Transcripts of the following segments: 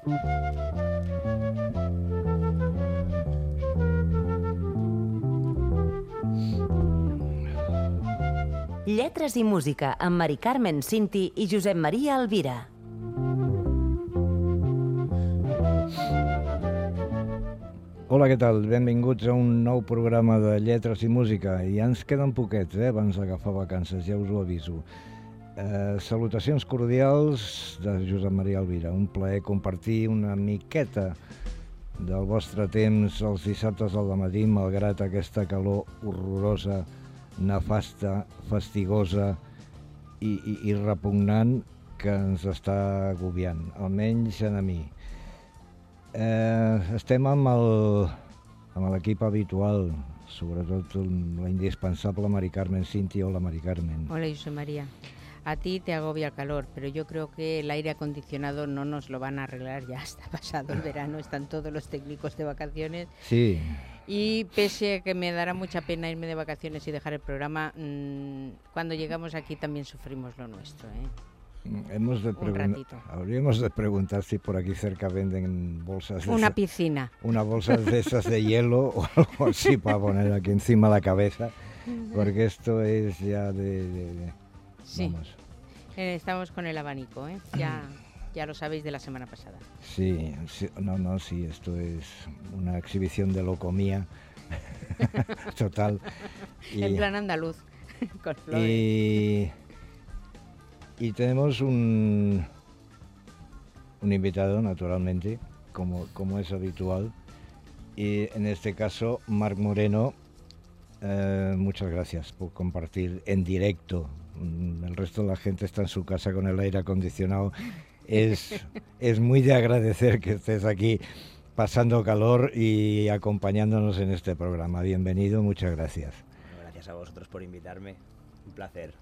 Lletres i música amb Mari Carmen Cinti i Josep Maria Alvira. Hola, què tal? Benvinguts a un nou programa de Lletres i Música. I ja ens queden poquets, abans d'agafar vacances, ja us ho aviso. Salutacions cordials de Josep Maria Alvira. Un plaer compartir una miqueta del vostre temps els dissabtes al matí, malgrat aquesta calor horrorosa, nefasta, fastigosa i repugnant que ens està agobiant, almenys a mi. Estem amb l'equip habitual, sobretot la indispensable Mari Carmen Cinti. Hola, Mari Carmen. Hola, José María. A ti te agobia el calor, pero yo creo que el aire acondicionado no nos lo van a arreglar, ya está pasado el verano, están todos los técnicos de vacaciones. Sí. Y pese a que me dará mucha pena irme de vacaciones y dejar el programa, cuando llegamos aquí también sufrimos lo nuestro, Habríamos de preguntar si por aquí cerca venden bolsas de una piscina. Una bolsa de esas de hielo o algo así para poner aquí encima de la cabeza, porque esto es ya Sí, vamos. Estamos con el abanico, ya lo sabéis de la semana pasada. Sí, sí, esto es una exhibición de locomía total. En plan andaluz, con flores. Y tenemos un invitado, naturalmente, como es habitual, y en este caso, Marc Moreno. Muchas gracias por compartir en directo. El resto de la gente está en su casa con el aire acondicionado. Es muy de agradecer que estés aquí pasando calor y acompañándonos en este programa. Bienvenido, muchas gracias. Bueno, gracias a vosotros por invitarme, un placer.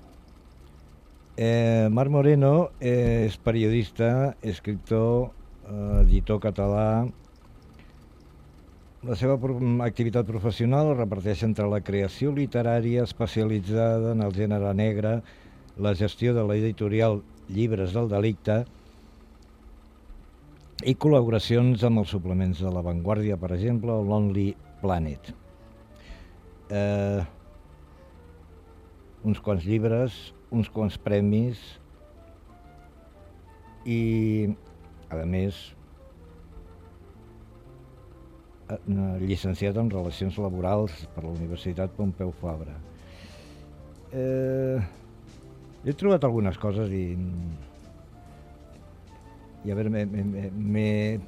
Marc Moreno és periodista, escriptor, editor català. La seva activitat professional es reparteix entre la creació literària especialitzada en el gènere negre, la gestió de l'editorial Llibres del Delicte i col·laboracions amb els suplements de La Vanguardia, per exemple, o Lonely Planet. Uns quants llibres, uns quants premis i, a més, llicenciat en Relacions Laborals per la Universitat Pompeu Fabra. He trobat algunes coses y a ver, me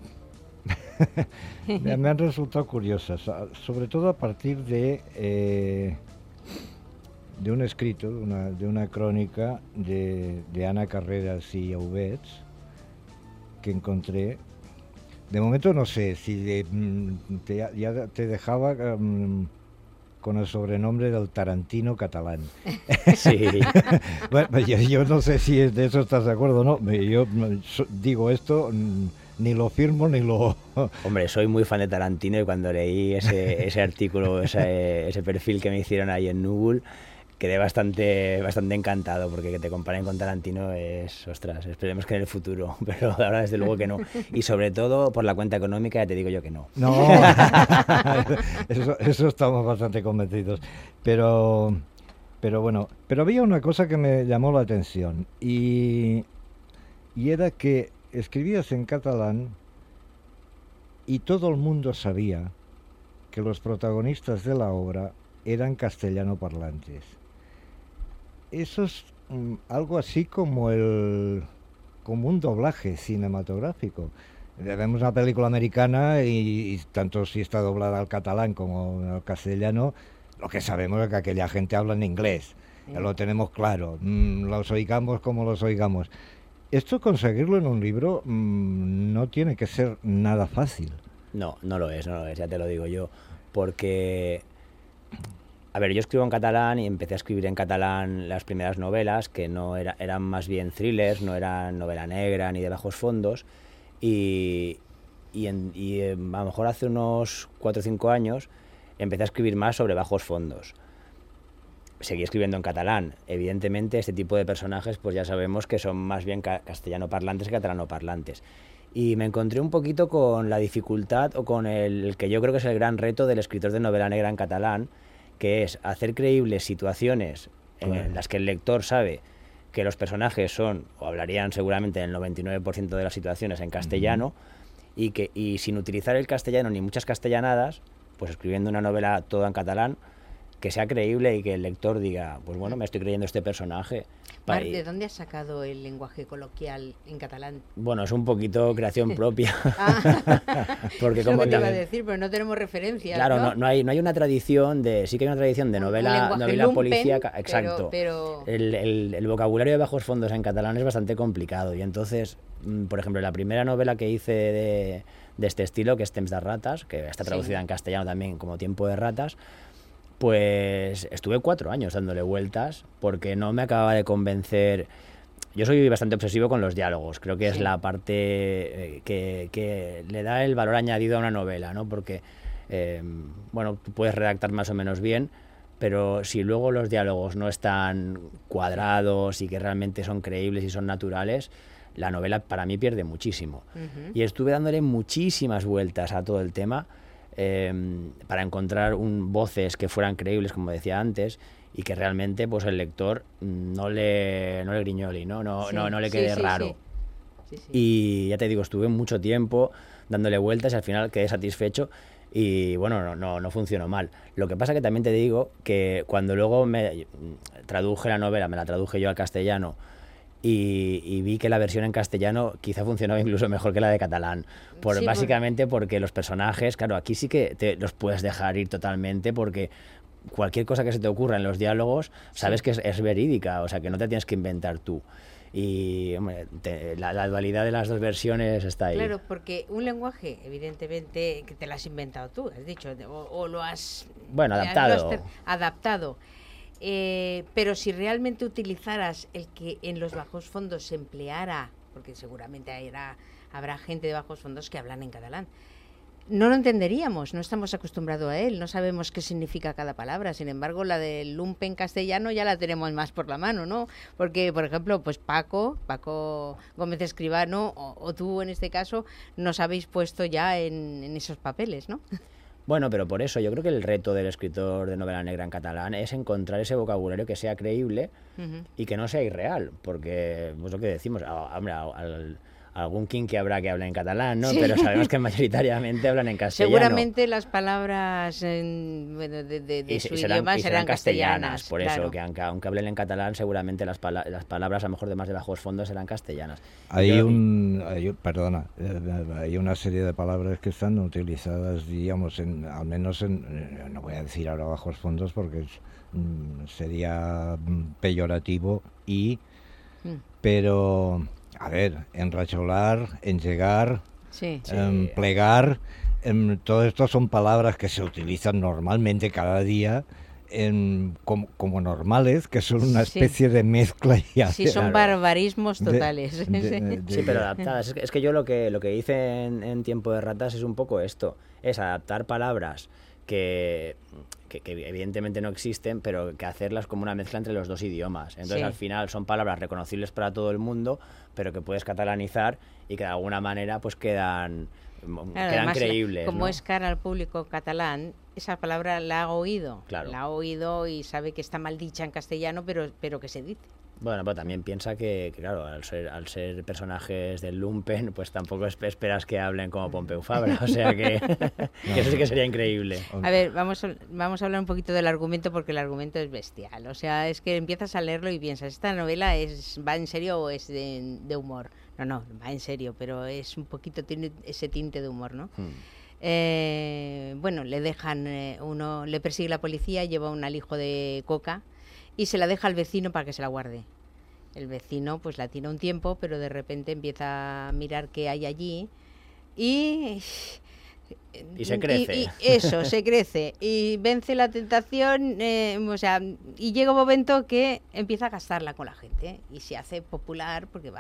han resultado curiosas, sobre todo a partir de un escrito, de una crónica de Ana Carreras y Aubets que encontré. De momento no sé si ya te dejaba con el sobrenombre del Tarantino catalán. Sí. Bueno, yo no sé si de eso estás de acuerdo o no. Yo digo esto, ni lo firmo ni lo... Hombre, soy muy fan de Tarantino y cuando leí ese artículo, ese perfil que me hicieron ahí en Google, quedé bastante encantado, porque que te comparen con Tarantino es, ostras, esperemos que en el futuro, pero ahora desde luego que no. Y sobre todo por la cuenta económica, ya te digo yo que no. No, eso estamos bastante convencidos. Pero bueno, pero había una cosa que me llamó la atención y era que escribías en catalán y todo el mundo sabía que los protagonistas de la obra eran castellano parlantes. Eso es algo así como un doblaje cinematográfico. Vemos una película americana y tanto si está doblada al catalán como al castellano, lo que sabemos es que aquella gente habla en inglés. Lo tenemos claro, los oigamos como los oigamos. Esto, conseguirlo en un libro, no tiene que ser nada fácil. No lo es, ya te lo digo yo, porque... A ver, yo escribo en catalán y empecé a escribir en catalán las primeras novelas, que no eran más bien thrillers, no eran novela negra ni de bajos fondos, y a lo mejor hace unos 4 o 5 años empecé a escribir más sobre bajos fondos. seguí escribiendo en catalán. Evidentemente, este tipo de personajes, pues ya sabemos que son más bien castellano parlantes que catalano parlantes. Y me encontré un poquito con la dificultad o con el que yo creo que es el gran reto del escritor de novela negra en catalán, que es hacer creíbles situaciones en las que el lector sabe que los personajes son, o hablarían seguramente en el 99% de las situaciones en castellano, y sin utilizar el castellano ni muchas castellanadas, pues escribiendo una novela toda en catalán, que sea creíble y que el lector diga, pues bueno, me estoy creyendo este personaje. Marc, ¿de dónde has sacado el lenguaje coloquial en catalán? Bueno, es un poquito creación propia. Porque como te iba a decir, pero no tenemos referencias. Claro, no hay una tradición de, sí que hay una tradición de novela policíaca, exacto. Pero... El vocabulario de bajos fondos en catalán es bastante complicado y entonces, por ejemplo, la primera novela que hice de este estilo, que es Temps de ratas, que está traducida en castellano también como Tiempo de ratas, pues estuve 4 años dándole vueltas porque no me acababa de convencer. Yo soy bastante obsesivo con los diálogos, creo que es la parte que le da el valor añadido a una novela, ¿no? Porque, bueno, tú puedes redactar más o menos bien, pero si luego los diálogos no están cuadrados y que realmente son creíbles y son naturales, la novela para mí pierde muchísimo. Y estuve dándole muchísimas vueltas a todo el tema, para encontrar voces que fueran creíbles, como decía antes, y que realmente pues el lector no le griñoli, no le quede raro. Sí. Y ya te digo, estuve mucho tiempo dándole vueltas y al final quedé satisfecho y bueno, no funcionó mal. Lo que pasa que también te digo que cuando luego me traduje la novela, me la traduje yo al castellano, y vi que la versión en castellano quizá funcionaba incluso mejor que la de catalán, básicamente porque los personajes, claro, aquí sí que te los puedes dejar ir totalmente porque cualquier cosa que se te ocurra en los diálogos sabes que es verídica, o sea que no te tienes que inventar tú. Y hombre, la dualidad de las dos versiones está ahí. Claro, porque un lenguaje, evidentemente, que te lo has inventado tú, has dicho, o lo has... Bueno, adaptado. Pero si realmente utilizaras el que en los bajos fondos se empleara, porque seguramente habrá gente de bajos fondos que hablan en catalán, no lo entenderíamos, no estamos acostumbrados a él, no sabemos qué significa cada palabra. Sin embargo, la del lumpen castellano ya la tenemos más por la mano, ¿no? Porque, por ejemplo, pues Paco Gómez Escribano o tú en este caso nos habéis puesto ya en esos papeles, ¿no? Bueno, pero por eso yo creo que el reto del escritor de novela negra en catalán es encontrar ese vocabulario que sea creíble y que no sea irreal, porque pues lo que decimos, algún kinky habrá que hable en catalán, ¿no? Pero sabemos que mayoritariamente hablan en castellano. Seguramente las palabras de su idioma serán castellanas. Por eso, que aunque hablen en catalán, seguramente las palabras a lo mejor de más de bajos fondos serán castellanas. Hay una serie de palabras que están utilizadas, digamos, al menos no voy a decir ahora bajos fondos porque sería peyorativo pero... A ver, enracholar, enllegar, plegar, todo esto son palabras que se utilizan normalmente cada día como normales, que son una especie de mezcla. Sí, son barbarismos totales. Sí, pero adaptadas. Es que yo lo que hice en Tiempo de ratas es un poco esto, es adaptar palabras que evidentemente no existen, pero que hacerlas como una mezcla entre los dos idiomas. Entonces al final son palabras reconocibles para todo el mundo, pero que puedes catalanizar y que de alguna manera pues quedan además, creíbles. Como ¿no? Es cara al público catalán, esa palabra la ha oído. Claro. La ha oído y sabe que está mal dicha en castellano, pero que se dice. Bueno, pero también piensa que claro, al ser personajes del lumpen, pues tampoco esperas que hablen como Pompeu Fabra, o sea que eso sí que sería increíble. A ver, vamos a hablar un poquito del argumento, porque el argumento es bestial. O sea, es que empiezas a leerlo y piensas, ¿esta novela va en serio o es de humor? No, va en serio, pero es un poquito, tiene ese tinte de humor, ¿no? Bueno, le persigue la policía, lleva un alijo de coca y se la deja al vecino para que se la guarde. El vecino pues la tiene un tiempo, pero de repente empieza a mirar qué hay allí y se crece. Se crece y vence la tentación, y llega un momento que empieza a gastarla con la gente y se hace popular porque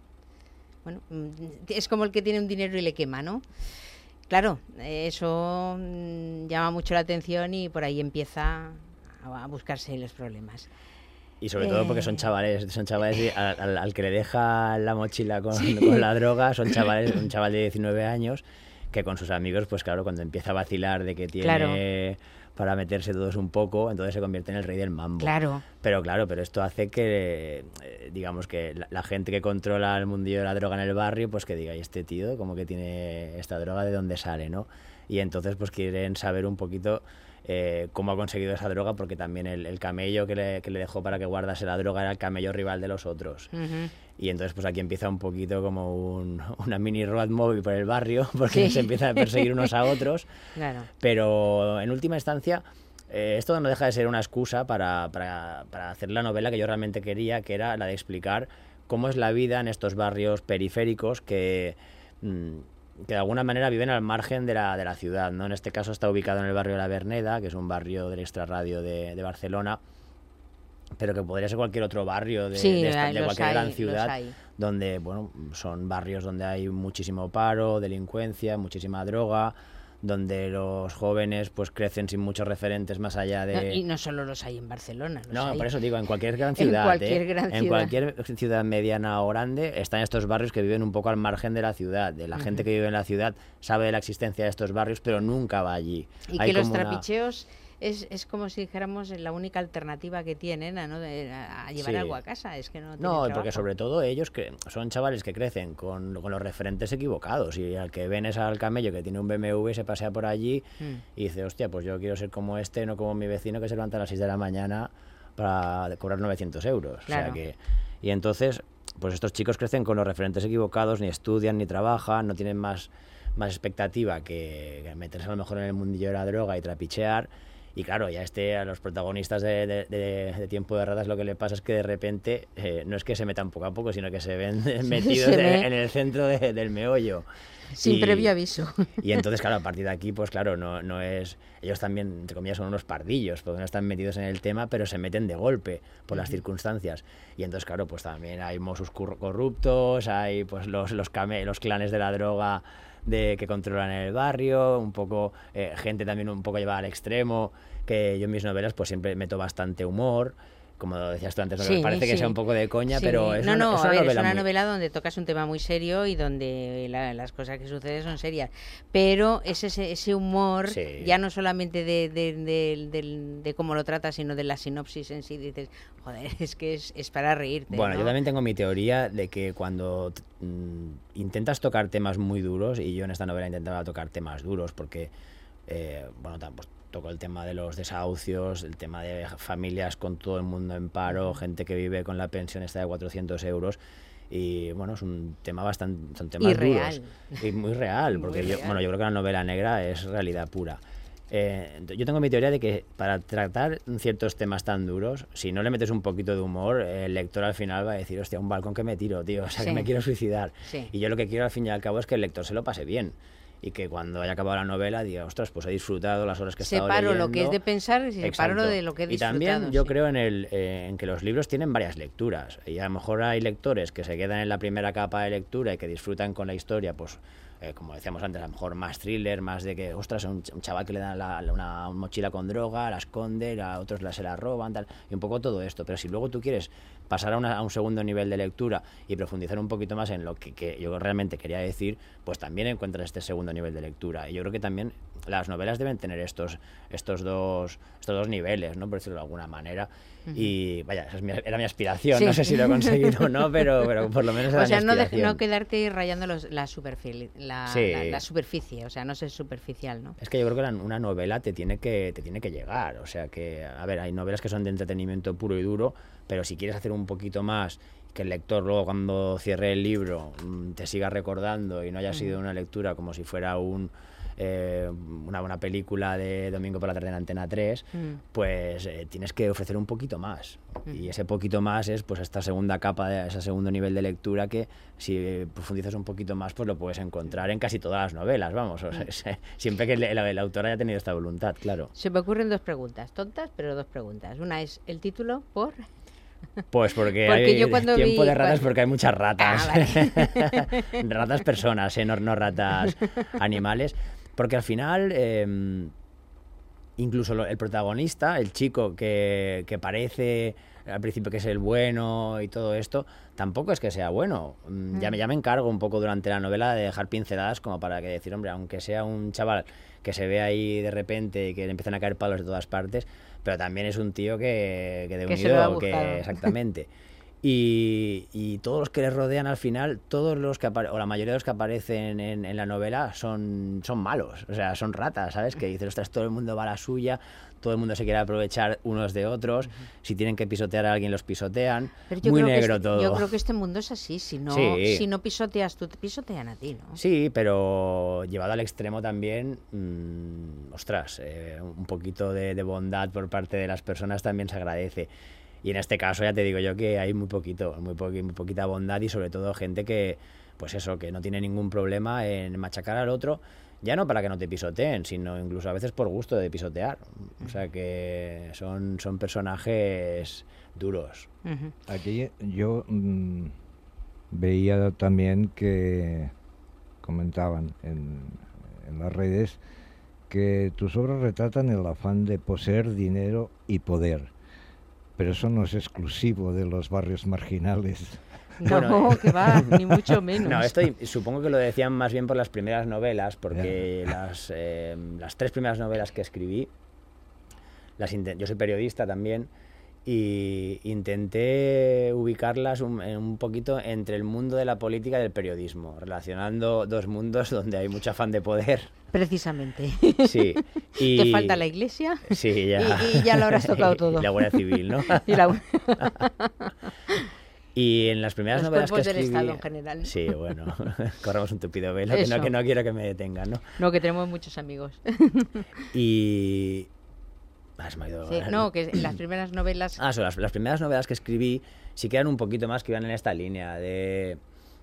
es como el que tiene un dinero y le quema, ¿no? Claro, eso llama mucho la atención y por ahí empieza a buscarse los problemas. Y sobre todo porque son chavales y al que le deja la mochila con la droga, un chaval de 19 años que con sus amigos, pues claro, cuando empieza a vacilar de que tiene para meterse todos un poco, entonces se convierte en el rey del mambo. Claro. Pero esto hace que, digamos que la gente que controla el mundillo de la droga en el barrio, pues que diga, ¿y este tío como que tiene esta droga de dónde sale, no? Y entonces pues quieren saber un poquito cómo ha conseguido esa droga, porque también el camello que le dejó para que guardase la droga era el camello rival de los otros. Uh-huh. Y entonces pues aquí empieza un poquito como una mini road movie por el barrio, porque se empiezan a perseguir unos a otros. Claro. Pero en última instancia, esto no deja de ser una excusa para hacer la novela que yo realmente quería, que era la de explicar cómo es la vida en estos barrios periféricos que de alguna manera viven al margen de la ciudad, ¿no? En este caso está ubicado en el barrio de la Verneda, que es un barrio del extrarradio de Barcelona, pero que podría ser cualquier otro barrio de cualquier gran ciudad, donde, bueno, son barrios donde hay muchísimo paro, delincuencia, muchísima droga, donde los jóvenes pues crecen sin muchos referentes más allá de... No, y no solo los hay en Barcelona. Por eso digo, en cualquier gran ciudad. En cualquier ciudad mediana o grande están estos barrios que viven un poco al margen de la ciudad. De la gente que vive en la ciudad sabe de la existencia de estos barrios, pero nunca va allí. Y hay que los trapicheos... Es como si dijéramos la única alternativa que tienen a llevar algo a casa. Es que no, porque sobre todo ellos que son chavales que crecen con los referentes equivocados, y al que ven es al camello que tiene un BMW, se pasea por allí y dice, hostia, pues yo quiero ser como este, no como mi vecino que se levanta a las 6 de la mañana para cobrar 900 euros. Claro. O sea y entonces, pues estos chicos crecen con los referentes equivocados, ni estudian, ni trabajan, no tienen más expectativa que meterse a lo mejor en el mundillo de la droga y trapichear. Y claro, ya a los protagonistas de Tiempo de Ratas lo que le pasa es que de repente no es que se metan poco a poco, sino que se ven metidos en el centro del meollo. Sin previo aviso. Y entonces, claro, a partir de aquí, pues claro, no es... Ellos también, entre comillas, son unos pardillos, porque no están metidos en el tema, pero se meten de golpe por las circunstancias. Y entonces, claro, pues también hay mossos corruptos, hay pues los clanes de la droga que controlan el barrio, un poco gente también un poco llevada al extremo, que yo en mis novelas pues siempre meto bastante humor, como decías tú antes, me parece que sea un poco de coña, pero es una novela donde tocas un tema muy serio y donde las cosas que suceden son serias, pero es ese humor, ya no solamente de cómo lo tratas, sino de la sinopsis en sí. Dices, joder, es que es para reírte. Bueno, ¿no? Yo también tengo mi teoría de que cuando intentas tocar temas muy duros, y yo en esta novela intentaba tocar temas duros porque, pues, toco el tema de los desahucios, el tema de familias con todo el mundo en paro, gente que vive con la pensión esta de 400 euros. Y bueno, es un tema son temas duros. Y muy real, porque yo creo que la novela negra es realidad pura. Yo tengo mi teoría de que para tratar ciertos temas tan duros, si no le metes un poquito de humor, el lector al final va a decir, hostia, un balcón que me tiro, tío, o sea, que me quiero suicidar. Y yo lo que quiero al fin y al cabo es que el lector se lo pase bien. Y que cuando haya acabado la novela diga, ostras, pues he disfrutado las horas que he estado leyendo. Separo lo que es de pensar y separo de lo que he disfrutado. Y también yo creo en que los libros tienen varias lecturas. Y a lo mejor hay lectores que se quedan en la primera capa de lectura y que disfrutan con la historia, pues como decíamos antes, a lo mejor más thriller, más de que, ostras, un chaval que le dan una mochila con droga, la esconde, a otros se la roban, tal, y un poco todo esto. Pero si luego tú quieres pasar a un segundo nivel de lectura y profundizar un poquito más en lo que yo realmente quería decir, pues también encuentras este segundo nivel de lectura. Y yo creo que también las novelas deben tener estos dos niveles, ¿no? Por decirlo de alguna manera. Y vaya, esa era mi aspiración. No sé si lo he conseguido o no, pero por lo menos era mi aspiración. No quedarte rayando la superficie, o sea, no ser superficial, ¿no? Es que yo creo que una novela te tiene que llegar. O sea que, a ver, hay novelas que son de entretenimiento puro y duro, pero si quieres hacer un poquito más, que el lector luego cuando cierre el libro te siga recordando y no haya sido una lectura como si fuera una película de domingo por la tarde en Antena 3, pues tienes que ofrecer un poquito más. Y ese poquito más es pues esta segunda capa, ese segundo nivel de lectura que si profundizas un poquito más pues lo puedes encontrar en casi todas las novelas, vamos. O sea, siempre que el autor haya tenido esta voluntad, claro. Se me ocurren dos preguntas, tontas, pero dos preguntas. Una es, ¿el título por...? Pues porque hay Tiempo de Ratas, porque hay muchas ratas. Vale. Ratas personas, no ratas animales. Porque al final incluso el protagonista, el chico que parece al principio que es el bueno y todo esto, tampoco es que sea bueno. Ya me encargo un poco durante la novela de dejar pinceladas como para que decir, hombre, aunque sea un chaval que se ve ahí de repente y que le empiezan a caer palos de todas partes, pero también es un tío que de que se lo ha unido, que exactamente. Y todos los que le rodean al final, todos los que o la mayoría de los que aparecen en la novela son malos, o sea, son ratas, ¿sabes? Que dices, ostras, todo el mundo va a la suya, todo el mundo se quiere aprovechar unos de otros, si tienen que pisotear a alguien los pisotean, muy negro todo. Yo creo que este mundo es así, si no pisoteas tú, te pisotean a ti, ¿no? Sí, pero llevado al extremo también, ostras, un poquito de bondad por parte de las personas también se agradece. Y en este caso ya te digo yo que hay muy poquita bondad y sobre todo gente que, pues eso, que no tiene ningún problema en machacar al otro, ya no para que no te pisoteen, sino incluso a veces por gusto de pisotear. O sea que son personajes duros. Aquí yo veía también que comentaban en las redes que tus obras retratan el afán de poseer dinero y poder. Pero eso no es exclusivo de los barrios marginales. No, bueno, que va, ni mucho menos. No, supongo que lo decían más bien por las primeras novelas, porque las 3 primeras novelas que escribí, yo soy periodista también, y intenté ubicarlas un poquito entre el mundo de la política y del periodismo, relacionando dos mundos donde hay mucho afán de poder. Precisamente. Sí. Te falta la iglesia. Sí, ya. Y ya lo habrás tocado todo. Y la Guardia Civil, ¿no? Y en las primeras novelas que escribí... del Estado en general. Sí, bueno, corremos un tupido velo, que no quiero que me detengan, ¿no? No, que tenemos muchos amigos. Y... Sí, no, que las primeras novelas... Las primeras novelas que escribí sí que eran un poquito más que iban en esta línea de...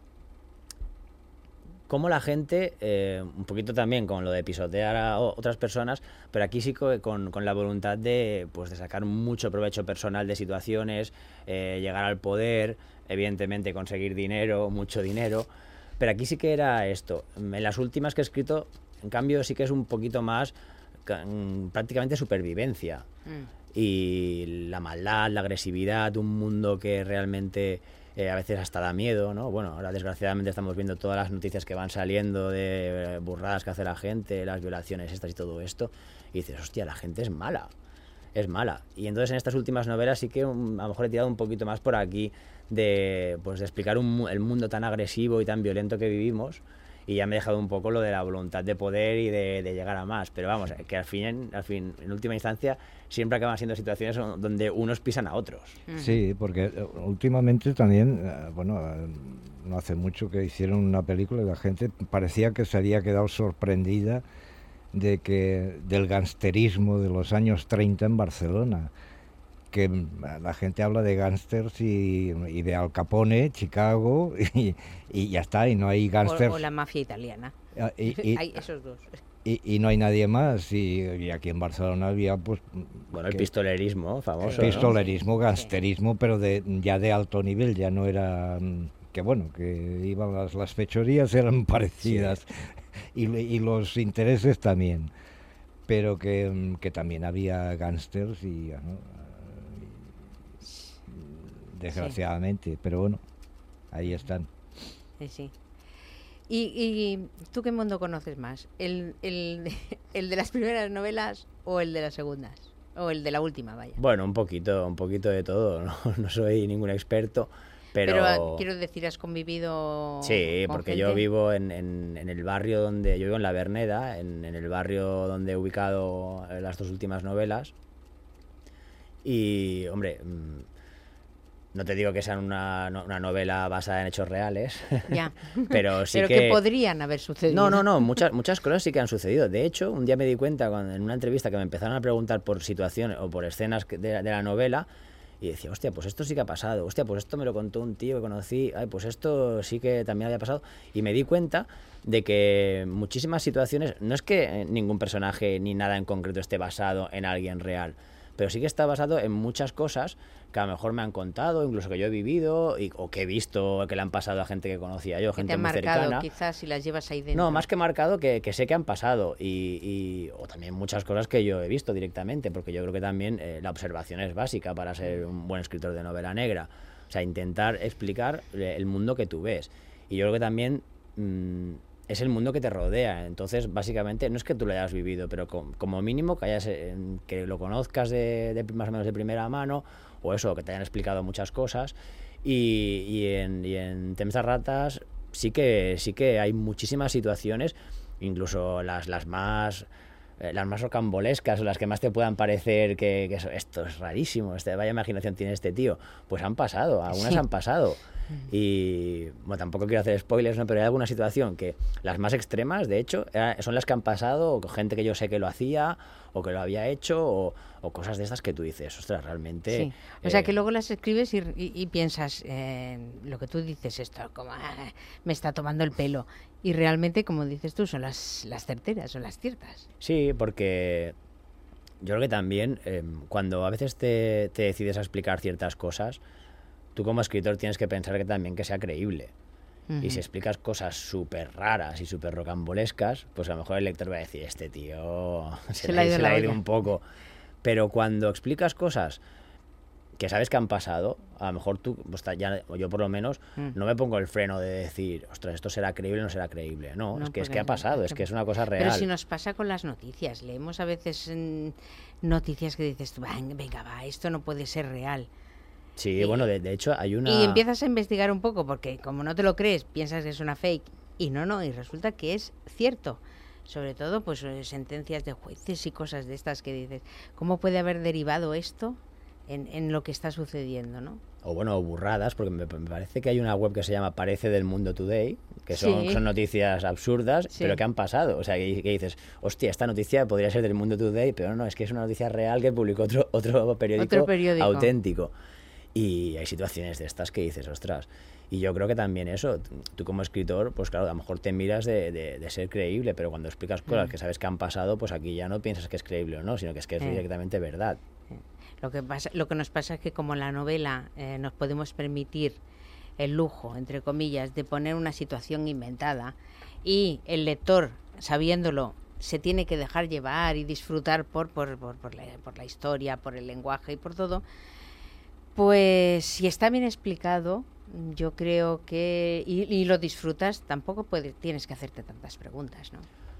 Cómo la gente, un poquito también con lo de pisotear a otras personas, pero aquí sí con la voluntad de sacar mucho provecho personal de situaciones, llegar al poder, evidentemente conseguir dinero, mucho dinero, pero aquí sí que era esto. En las últimas que he escrito, en cambio, sí que es un poquito más prácticamente supervivencia. Y la maldad, la agresividad, un mundo que realmente... a veces hasta da miedo, ¿no? Bueno, ahora desgraciadamente estamos viendo todas las noticias que van saliendo de burradas que hace la gente, las violaciones estas y todo esto, y dices, hostia, la gente es mala. Y entonces en estas últimas novelas sí que a lo mejor he tirado un poquito más por aquí de explicar el mundo tan agresivo y tan violento que vivimos, y ya me he dejado un poco lo de la voluntad de poder y de llegar a más, pero vamos, que al fin, en última instancia, siempre acaban siendo situaciones donde unos pisan a otros. Sí, porque últimamente también, no hace mucho que hicieron una película y la gente parecía que se había quedado sorprendida del gangsterismo de los años 30 en Barcelona, que la gente habla de gángsters y de Al Capone, Chicago, y ya está, y no hay gángsters. O la mafia italiana. Hay esos dos. Y no hay nadie más, y aquí en Barcelona había el pistolerismo famoso, pistolerismo, gangsterismo, pero ya de alto nivel, ya no era que iban las fechorías eran parecidas, sí. y los intereses también, pero que también había gángsters y desgraciadamente, sí. Pero bueno, ahí están. Sí. ¿Y tú qué mundo conoces más? ¿El de las primeras novelas o el de las segundas? O el de la última, vaya. Bueno, un poquito de todo. No soy ningún experto, pero quiero decir, ¿has convivido Sí, con porque gente? Yo vivo en el barrio donde... Yo vivo en La Verneda, en el barrio donde he ubicado las 2 últimas novelas. Y, hombre... No te digo que sean una novela basada en hechos reales, ya. pero sí pero que podrían haber sucedido. No, muchas cosas sí que han sucedido. De hecho, un día me di cuenta en una entrevista que me empezaron a preguntar por situaciones o por escenas de la novela, y decía, hostia, pues esto sí que ha pasado, hostia, pues esto me lo contó un tío que conocí, pues esto sí que también había pasado, y me di cuenta de que muchísimas situaciones, no es que ningún personaje ni nada en concreto esté basado en alguien real, pero sí que está basado en muchas cosas que a lo mejor me han contado, incluso que yo he vivido o que he visto que le han pasado a gente que conocía yo, Que gente te han muy marcado, cercana. quizás, si las llevas ahí dentro. No, más que marcado, que sé que han pasado o también muchas cosas que yo he visto directamente, porque yo creo que también la observación es básica para ser un buen escritor de novela negra. O sea, intentar explicar el mundo que tú ves. Y yo creo que también es el mundo que te rodea. Entonces, básicamente, no es que tú lo hayas vivido, pero como mínimo que lo conozcas de más o menos de primera mano, o eso, que te hayan explicado muchas cosas. Y en Temps de ratas sí que hay muchísimas situaciones, incluso las más rocambolescas o las que más te puedan parecer que esto es rarísimo, vaya imaginación tiene este tío, pues han pasado, algunas han pasado. Y bueno, tampoco quiero hacer spoilers, ¿no? Pero hay alguna situación que las más extremas, de hecho, son las que han pasado, o gente que yo sé que lo hacía o que lo había hecho, o cosas de estas que tú dices, ostras, realmente... Sí. O sea, que luego las escribes y piensas, lo que tú dices, esto como me está tomando el pelo. Y realmente, como dices tú, son las certeras, son las ciertas. Sí, porque yo creo que también cuando a veces te decides a explicar ciertas cosas, tú como escritor tienes que pensar que sea creíble. Y si explicas cosas súper raras y súper rocambolescas, pues a lo mejor el lector va a decir, este tío se le ha ido un poco. Pero cuando explicas cosas que sabes que han pasado, a lo mejor tú, pues o yo por lo menos, no me pongo el freno de decir, ostras, esto será creíble o no será creíble. No, es que ha pasado, es que es una cosa real. Pero si nos pasa con las noticias, leemos a veces noticias que dices, venga, va, esto no puede ser real. Sí, bueno, de hecho hay una... Y empiezas a investigar un poco, porque como no te lo crees, piensas que es una fake, y y resulta que es cierto. Sobre todo, pues sentencias de jueces y cosas de estas que dices, ¿cómo puede haber derivado esto en lo que está sucediendo, ¿no? O bueno, burradas, porque me parece que hay una web que se llama Parece del Mundo Today, que son noticias absurdas, pero que han pasado. O sea, que dices, hostia, esta noticia podría ser del Mundo Today, pero no, es que es una noticia real que publicó otro periódico auténtico. Y hay situaciones de estas que dices, ostras. Y yo creo que también eso, tú como escritor, pues claro, a lo mejor te miras de ser creíble, pero cuando explicas cosas que sabes que han pasado, pues aquí ya no piensas que es creíble o no, sino que es directamente verdad. Lo que nos pasa es que como en la novela nos podemos permitir el lujo, entre comillas, de poner una situación inventada, y el lector, sabiéndolo, se tiene que dejar llevar y disfrutar por la historia, por el lenguaje y por todo, pues si está bien explicado, yo creo que y lo disfrutas, tampoco tienes que hacerte tantas preguntas, ¿no?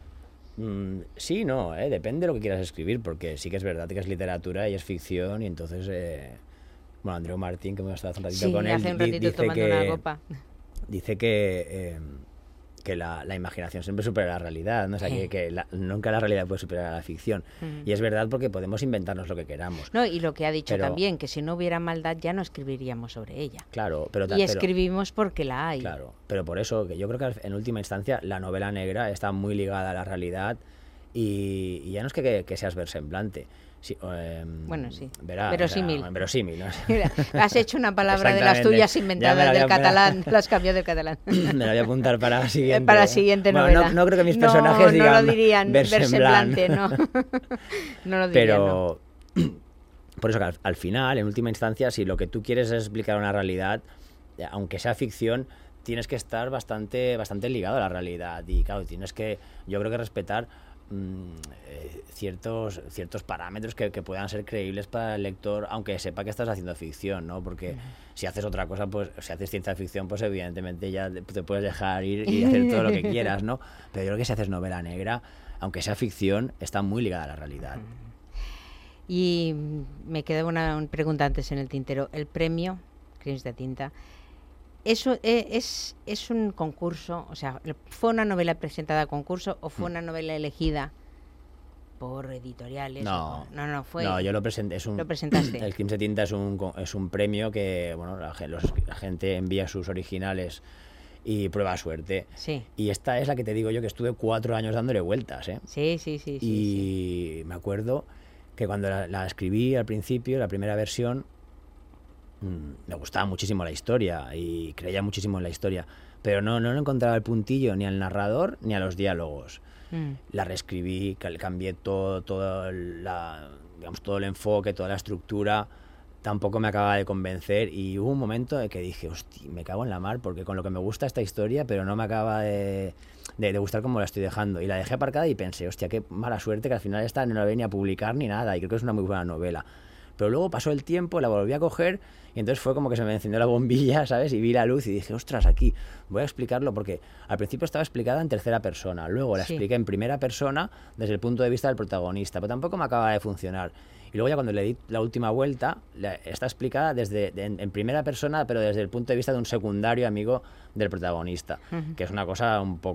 Sí, no, depende de lo que quieras escribir, porque sí que es verdad que es literatura y es ficción, y entonces bueno, Andreu Martín, que hemos estado hace un ratito con él, hace un ratito tomando una copa, dice que la imaginación siempre supera la realidad, ¿no? O sea, que nunca la realidad puede superar a la ficción. Y es verdad, porque podemos inventarnos lo que queramos. No, y lo que ha dicho también, que si no hubiera maldad ya no escribiríamos sobre ella. Claro, escribimos porque la hay. Claro, pero por eso, que yo creo que en última instancia la novela negra está muy ligada a la realidad, y ya no es que seas versemblante. Sí, bueno, sí. Verosímil. Verosímil, ¿no? Mira, has hecho una palabra de las tuyas inventadas del catalán, la has cambiado del catalán. Me la voy a apuntar para la siguiente. Para la siguiente novela. No creo que mis personajes digan no lo dirían versemblante, no. No lo dirían. Pero por eso que al final, en última instancia, si lo que tú quieres es explicar una realidad, aunque sea ficción, tienes que estar bastante ligado a la realidad. Y claro, tienes que, yo creo que respetar ciertos parámetros que puedan ser creíbles para el lector, aunque sepa que estás haciendo ficción, ¿no? Porque si haces otra cosa, pues si haces ciencia ficción, pues evidentemente ya te puedes dejar ir y hacer todo lo que quieras, ¿no? Pero yo creo que si haces novela negra, aunque sea ficción, está muy ligada a la realidad. Y me quedaba una pregunta antes en el tintero. El premio Crims de Tinta, ¿eso es un concurso? O sea, ¿fue una novela presentada a concurso o fue una novela elegida por editoriales? No, fue... No, yo lo presenté. ¿Lo presentaste? El Crims de Tinta es un premio que, bueno, la gente envía sus originales y prueba suerte. Sí. Y esta es la que te digo yo, que estuve 4 años dándole vueltas, ¿eh? Sí. Y me acuerdo que cuando la escribí al principio, la primera versión, me gustaba muchísimo la historia y creía muchísimo en la historia, pero no encontraba el puntillo ni al narrador ni a los diálogos. La reescribí, cambié todo digamos, todo el enfoque, toda la estructura, tampoco me acababa de convencer, y hubo un momento en que dije, hostia, me cago en la mar, porque con lo que me gusta esta historia, pero no me acaba de gustar como la estoy dejando. Y la dejé aparcada y pensé, hostia, qué mala suerte que al final esta no la voy ni a publicar ni nada, y creo que es una muy buena novela. Pero luego pasó el tiempo, la volví a coger, y entonces fue como que se me encendió la bombilla, ¿sabes? Y vi la luz y dije, ostras, aquí voy a explicarlo, porque al principio estaba explicada en tercera persona, luego la expliqué en primera persona desde el punto de vista del protagonista, pero tampoco me acaba de funcionar. Y luego ya cuando le di la última vuelta, está explicada en primera persona, pero desde el punto de vista de un secundario amigo del protagonista, que es una cosa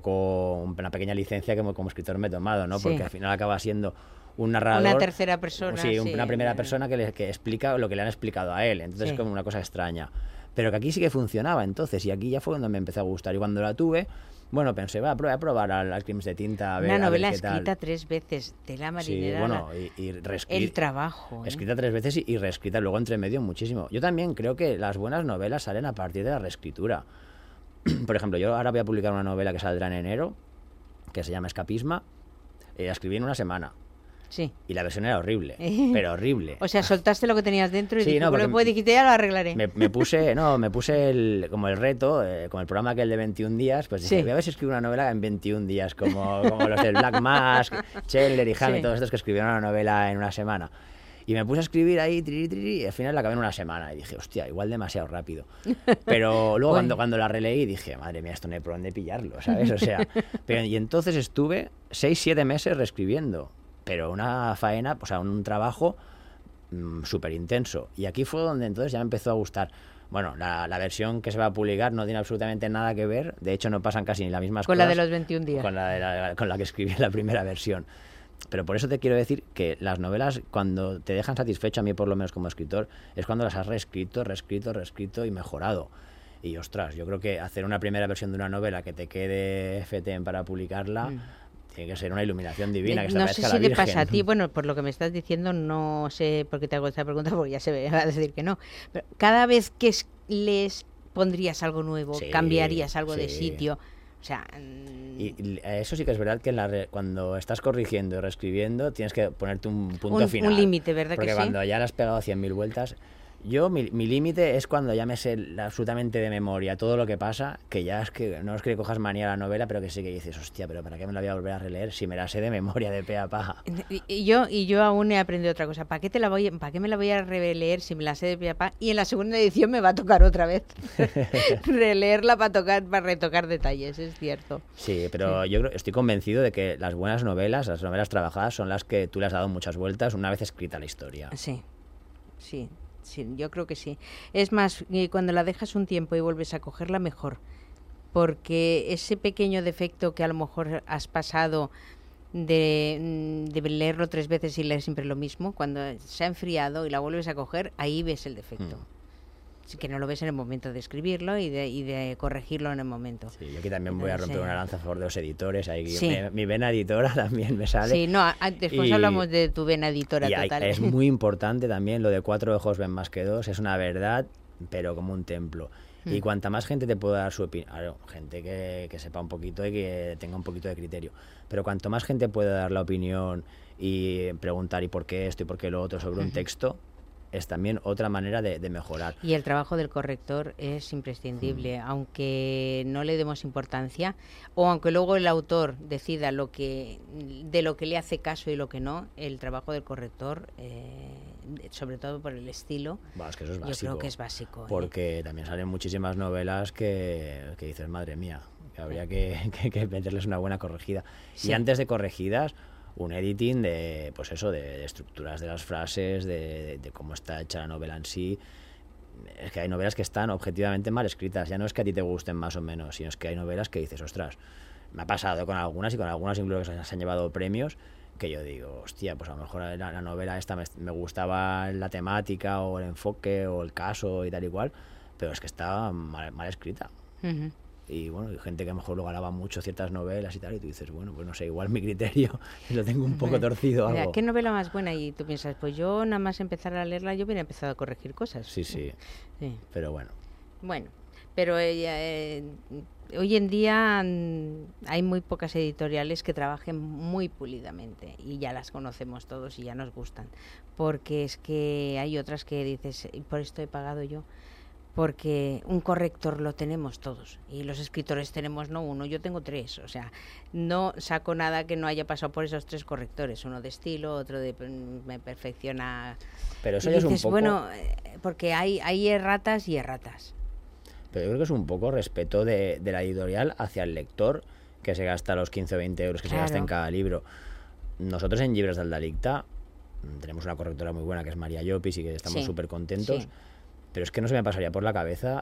una pequeña licencia que como escritor me he tomado, ¿no? Porque al final acaba siendo un narrador... Una tercera persona. Sí, una primera persona que explica lo que le han explicado a él, entonces es como una cosa extraña. Pero que aquí sí que funcionaba entonces, y aquí ya fue cuando me empezó a gustar. Y cuando la tuve, bueno, pensé, voy a probar al Crims de Tinta, a ver, una novela qué tal. escrita 3 veces, Tela marinera. Sí, bueno, y el trabajo. Escrita 3 veces y reescrita luego entre medio muchísimo. Yo también creo que las buenas novelas salen a partir de la reescritura. Por ejemplo, yo ahora voy a publicar una novela que saldrá en enero, que se llama Escapisma, la escribí en una semana. Sí. Y la versión era horrible, pero horrible. O sea, soltaste lo que tenías dentro y sí, dije, no, bueno, pues ya lo arreglaré. Me puse como el reto, como el programa aquel de 21 días, pues dije, voy a ver si escribo una novela en 21 días, como los del Black Mask, Chandler y Hammett, todos estos que escribieron una novela en una semana. Y me puse a escribir ahí, y al final la acabé en una semana. Y dije, hostia, igual demasiado rápido. Pero luego cuando la releí dije, madre mía, esto no hay por dónde pillarlo, ¿sabes? O sea, y entonces estuve 6-7 meses reescribiendo. Pero una faena, o sea, un trabajo súper intenso. Y aquí fue donde entonces ya me empezó a gustar. Bueno, la versión que se va a publicar no tiene absolutamente nada que ver. De hecho, no pasan casi ni las mismas con cosas. Con la de los 21 días. Con la que escribí en la primera versión. Pero por eso te quiero decir que las novelas, cuando te dejan satisfecho, a mí por lo menos como escritor, es cuando las has reescrito y mejorado. Y ostras, yo creo que hacer una primera versión de una novela que te quede FTM para publicarla... Tiene que ser una iluminación divina, que se no parezca sé a si la Virgen. te pasa a ti, bueno, por lo que me estás diciendo, no sé por qué te hago esta pregunta, porque ya se va a decir que no. Pero cada vez que les pondrías algo nuevo, cambiarías algo de sitio, o sea... Y eso sí que es verdad que cuando estás corrigiendo y reescribiendo tienes que ponerte un punto final. Un límite, ¿verdad? Porque que cuando ya le has pegado 100.000 vueltas... mi límite es cuando ya me sé absolutamente de memoria todo lo que pasa, que ya es que no es que le cojas manía a la novela, pero que sí que dices, hostia, pero ¿para qué me la voy a volver a releer si me la sé de memoria de pe a pa? Y yo aún he aprendido otra cosa. ¿Para qué me la voy a releer si me la sé de pe a pa? Y en la segunda edición me va a tocar otra vez releerla para retocar detalles, es cierto. Sí, pero yo estoy convencido de que las buenas novelas, las novelas trabajadas, son las que tú le has dado muchas vueltas una vez escrita la historia. Sí. Sí, yo creo que sí. Es más, cuando la dejas un tiempo y vuelves a cogerla, mejor. Porque ese pequeño defecto que a lo mejor has pasado de leerlo 3 veces y leer siempre lo mismo, cuando se ha enfriado y la vuelves a coger, ahí ves el defecto. Así que no lo ves en el momento de escribirlo y de corregirlo en el momento. Sí, yo aquí también voy a romper una lanza a favor de los editores. Ahí mi vena editora también me sale. Sí, no, después hablamos de tu vena editora total. Es muy importante también lo de 4 ojos ven más que 2. Es una verdad, pero como un templo. Y cuanta más gente te pueda dar su opinión, claro, gente que sepa un poquito y que tenga un poquito de criterio, pero cuanto más gente pueda dar la opinión y preguntar y por qué esto y por qué lo otro sobre un texto, es también otra manera de mejorar. Y el trabajo del corrector es imprescindible, aunque no le demos importancia, o aunque luego el autor decida de lo que le hace caso y lo que no, el trabajo del corrector, sobre todo por el estilo, es que eso es básico, yo creo que es básico. Porque también salen muchísimas novelas que dices, madre mía, que habría que meterles una buena corregida. Sí. Y antes de corregidas, un editing de estructuras de las frases, de cómo está hecha la novela en sí. Es que hay novelas que están objetivamente mal escritas. Ya no es que a ti te gusten más o menos, sino es que hay novelas que dices, ostras, me ha pasado con algunas y con algunas incluso que se han llevado premios, que yo digo, hostia, pues a lo mejor la novela esta me gustaba la temática o el enfoque o el caso y tal y cual, pero es que estaba mal escrita. Uh-huh. Y bueno, hay gente que a lo mejor lo alaba mucho ciertas novelas y tal, y tú dices, bueno, pues no sé, igual mi criterio lo tengo un poco torcido. Mira, algo. ¿qué novela más buena? Y tú piensas, pues yo nada más empezar a leerla, yo hubiera empezado a corregir cosas. Sí. Pero bueno. Bueno, Pero hoy en día hay muy pocas editoriales que trabajen muy pulidamente y ya las conocemos todos y ya nos gustan, porque es que hay otras que dices, y por esto he pagado yo, porque un corrector lo tenemos todos y los escritores tenemos no uno, yo tengo 3, o sea, no saco nada que no haya pasado por esos 3 correctores, uno de estilo, otro de me perfecciona. Pero eso y ya es un dices, poco... bueno, porque hay erratas y erratas. Pero yo creo que es un poco respeto de la editorial hacia el lector, que se gasta los 15 o 20 euros que se gasta en cada libro. Nosotros en Llibres del Delicte tenemos una correctora muy buena que es María Llopis y que estamos súper contentos. Sí. Pero es que no se me pasaría por la cabeza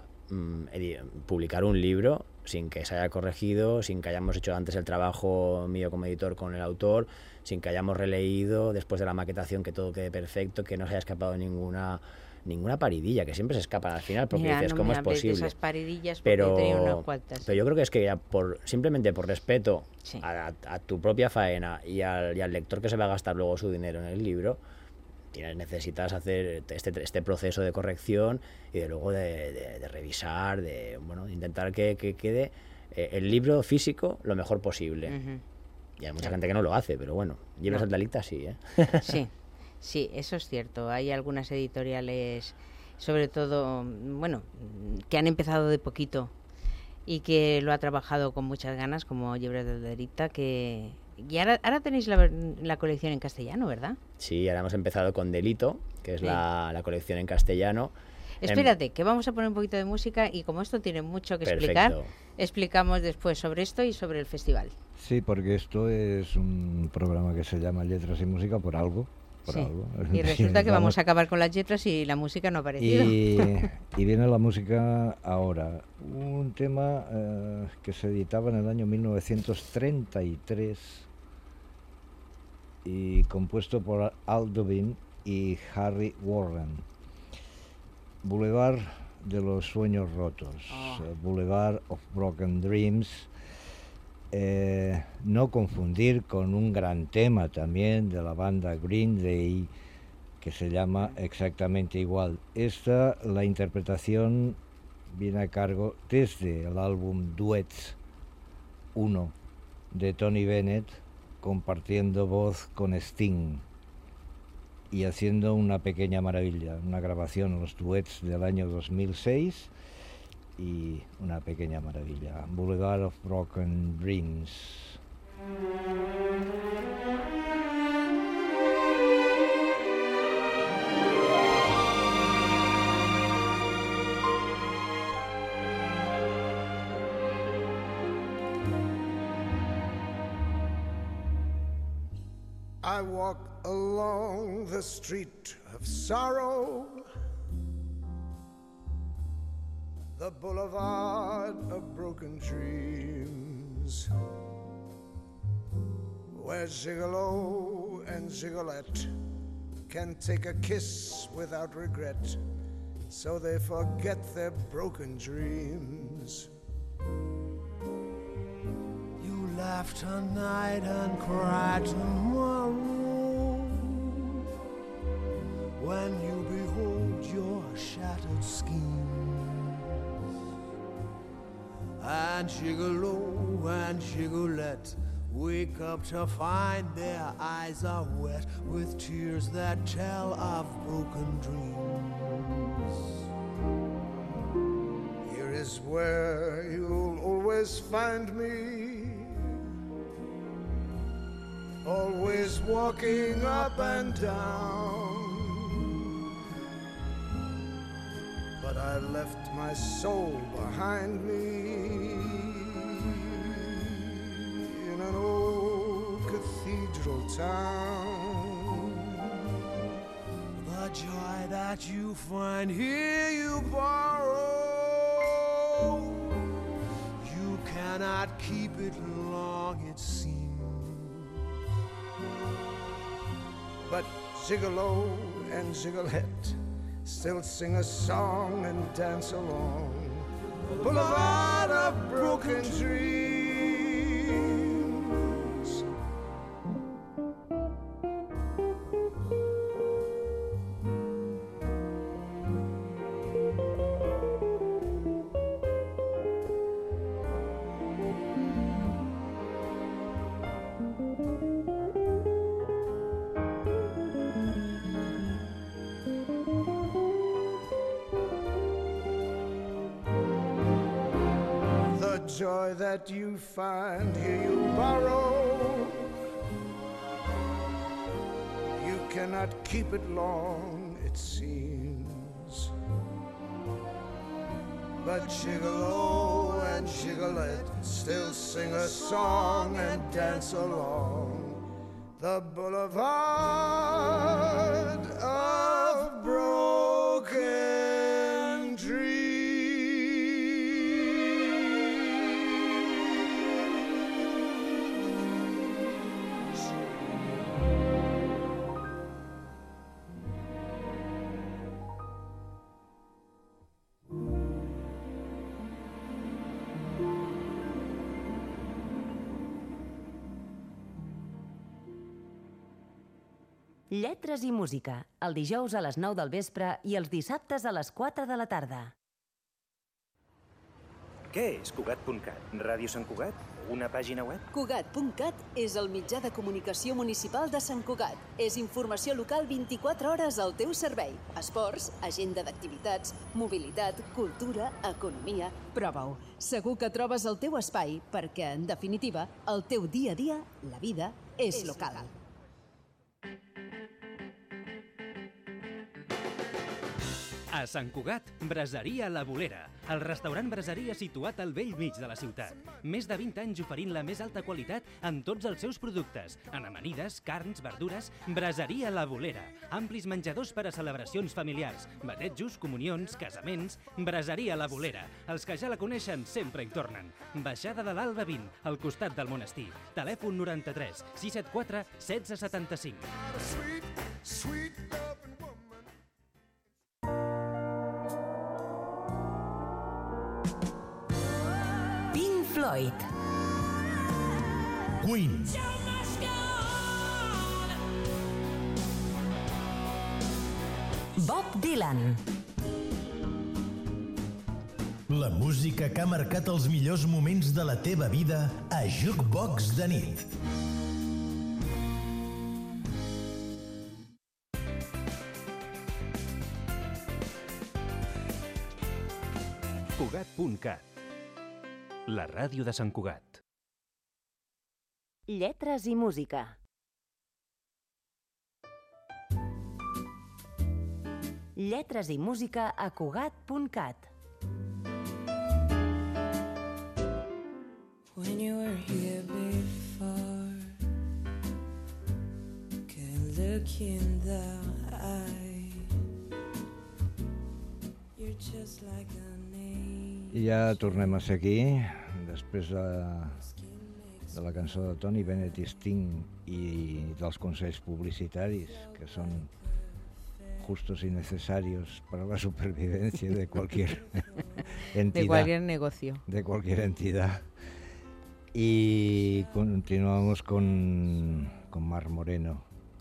publicar un libro sin que se haya corregido, sin que hayamos hecho antes el trabajo mío como editor con el autor, sin que hayamos releído después de la maquetación, que todo quede perfecto, que no se haya escapado ninguna paridilla, que siempre se escapan al final, porque dices, ¿cómo es posible? Esas paridillas, pero tenía unas cuantas. Pero yo creo que es que ya simplemente por respeto a tu propia faena y al lector que se va a gastar luego su dinero en el libro, necesitas hacer este proceso de corrección y de luego de revisar, de intentar que quede el libro físico lo mejor posible. Y hay mucha gente que no lo hace, pero bueno, Llibres del Delicte sí, ¿eh? Sí, eso es cierto. Hay algunas editoriales, sobre todo, que han empezado de poquito y que lo ha trabajado con muchas ganas, como Llibres del Delicte, y ahora tenéis la colección en castellano, ¿verdad? Sí, ahora hemos empezado con Delito, que es la colección en castellano. Espérate, que vamos a poner un poquito de música y como esto tiene mucho que explicar, explicamos después sobre esto y sobre el festival. Sí, porque esto es un programa que se llama Letras y Música por algo. Y resulta que vamos a acabar con las letras y la música no ha aparecido. Y viene la música ahora. Un tema que se editaba en el año 1933 y compuesto por Al Dubin y Harry Warren. Boulevard de los Sueños Rotos, Boulevard of Broken Dreams. No confundir con un gran tema también de la banda Green Day que se llama exactamente igual. La interpretación viene a cargo desde el álbum Duets 1 de Tony Bennett, compartiendo voz con Sting y haciendo una pequeña maravilla, una grabación, los duets del año 2006 y una pequeña maravilla, Boulevard of Broken Dreams. I walk along the street of sorrow, the boulevard of broken dreams, where Gigolo and Gigolette can take a kiss without regret, so they forget their broken dreams. You laugh tonight and cry tomorrow when you behold your shattered schemes. And Gigolo and Gigolette wake up to find their eyes are wet with tears that tell of broken dreams. Here is where you'll always find me, always walking up and down. But I left my soul behind me in an old cathedral town. The joy that you find here you borrow, you cannot keep it long, it seems. But Gigolo and Gigolette still sing a song and dance along Boulevard of Broken Dreams. joy that you find here you borrow. You cannot keep it long, it seems. But gigolo and gigolette still sing a song and dance along the boulevard of broken dreams. Lletres i música, el dijous a les 9 del vespre i els dissabtes a les 4 de la tarda. Què és Cugat.cat? Ràdio Sant Cugat? Una pàgina web? Cugat.cat és el mitjà de comunicació municipal de Sant Cugat. És informació local 24 hores al teu servei. Esports, agenda d'activitats, mobilitat, cultura, economia... Prova-ho. Segur que trobes el teu espai perquè, en definitiva, el teu dia a dia, la vida, és local. A Sant Cugat, Braseria La Bolera, el restaurant braseria situat al vell mig de la ciutat. Més de 20 anys oferint la més alta qualitat en tots els seus productes, en amanides, carns, verdures. Braseria La Bolera, amplis menjadors per a celebracions familiars, batejos, comunions, casaments. Braseria La Bolera, els que ja la coneixen sempre hi tornen. Baixada de l'Alba 20, al costat del monestir. Telèfon 93 674 1675. Floyd. Queen. Bob Dylan. La música que ha marcat els millors moments de la teva vida a Jukebox de nit. Cugat.cat, la ràdio de Sant Cugat. Lletres i música. Lletres i música a Cugat.cat. When you were here before, can look in the eye. You're just like an angel. I ja tornem a ser aquí, després de la cançó de Tony Bennett i Sting i dels consells publicitaris, que són justos y necesarios para la supervivencia de cualquier entidad. De cualquier negocio. De cualquier entidad. Y continuamos con Mar Moreno.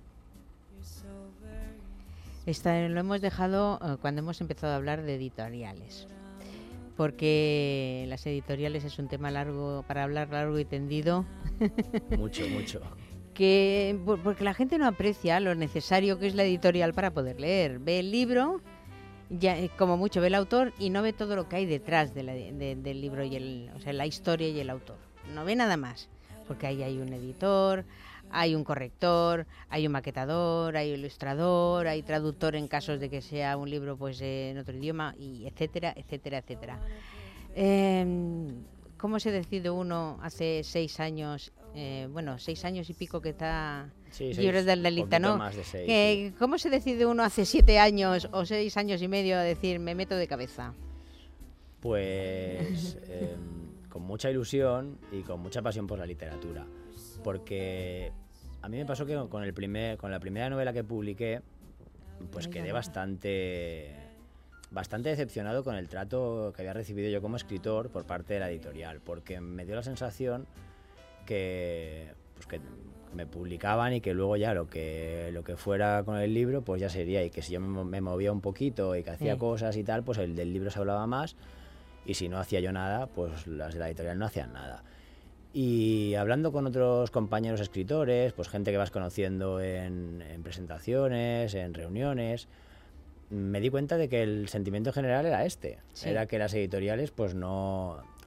Lo hemos dejado cuando hemos empezado a hablar de editoriales. Porque las editoriales es un tema largo, para hablar largo y tendido. Mucho, mucho. Porque la gente no aprecia lo necesario que es la editorial para poder leer. Ve el libro, ya, como mucho ve el autor, y no ve todo lo que hay detrás del libro, o sea, la historia y el autor. No ve nada más, porque ahí hay un editor, hay un corrector, hay un maquetador, hay un ilustrador, hay traductor en casos de que sea un libro pues en otro idioma, y etcétera, etcétera, etcétera. ¿Cómo se decide uno hace 6 años? 6 años y pico que está libros de la lista, ¿no? Más de 6, sí. ¿Cómo se decide uno hace 7 años o 6 años y medio a decir me meto de cabeza? Pues con mucha ilusión y con mucha pasión por la literatura, porque a mí me pasó que con la primera novela que publiqué, pues quedé bastante decepcionado con el trato que había recibido yo como escritor por parte de la editorial, porque me dio la sensación que me publicaban y que luego ya lo que fuera con el libro pues ya sería, y que si yo me movía un poquito y que hacía cosas y tal, pues el del libro se hablaba más, y si no hacía yo nada, pues las de la editorial no hacían nada. Y hablando con otros compañeros escritores, pues gente que vas conociendo en presentaciones, en reuniones, me di cuenta de que el sentimiento general era este. Sí. Era que las editoriales pues no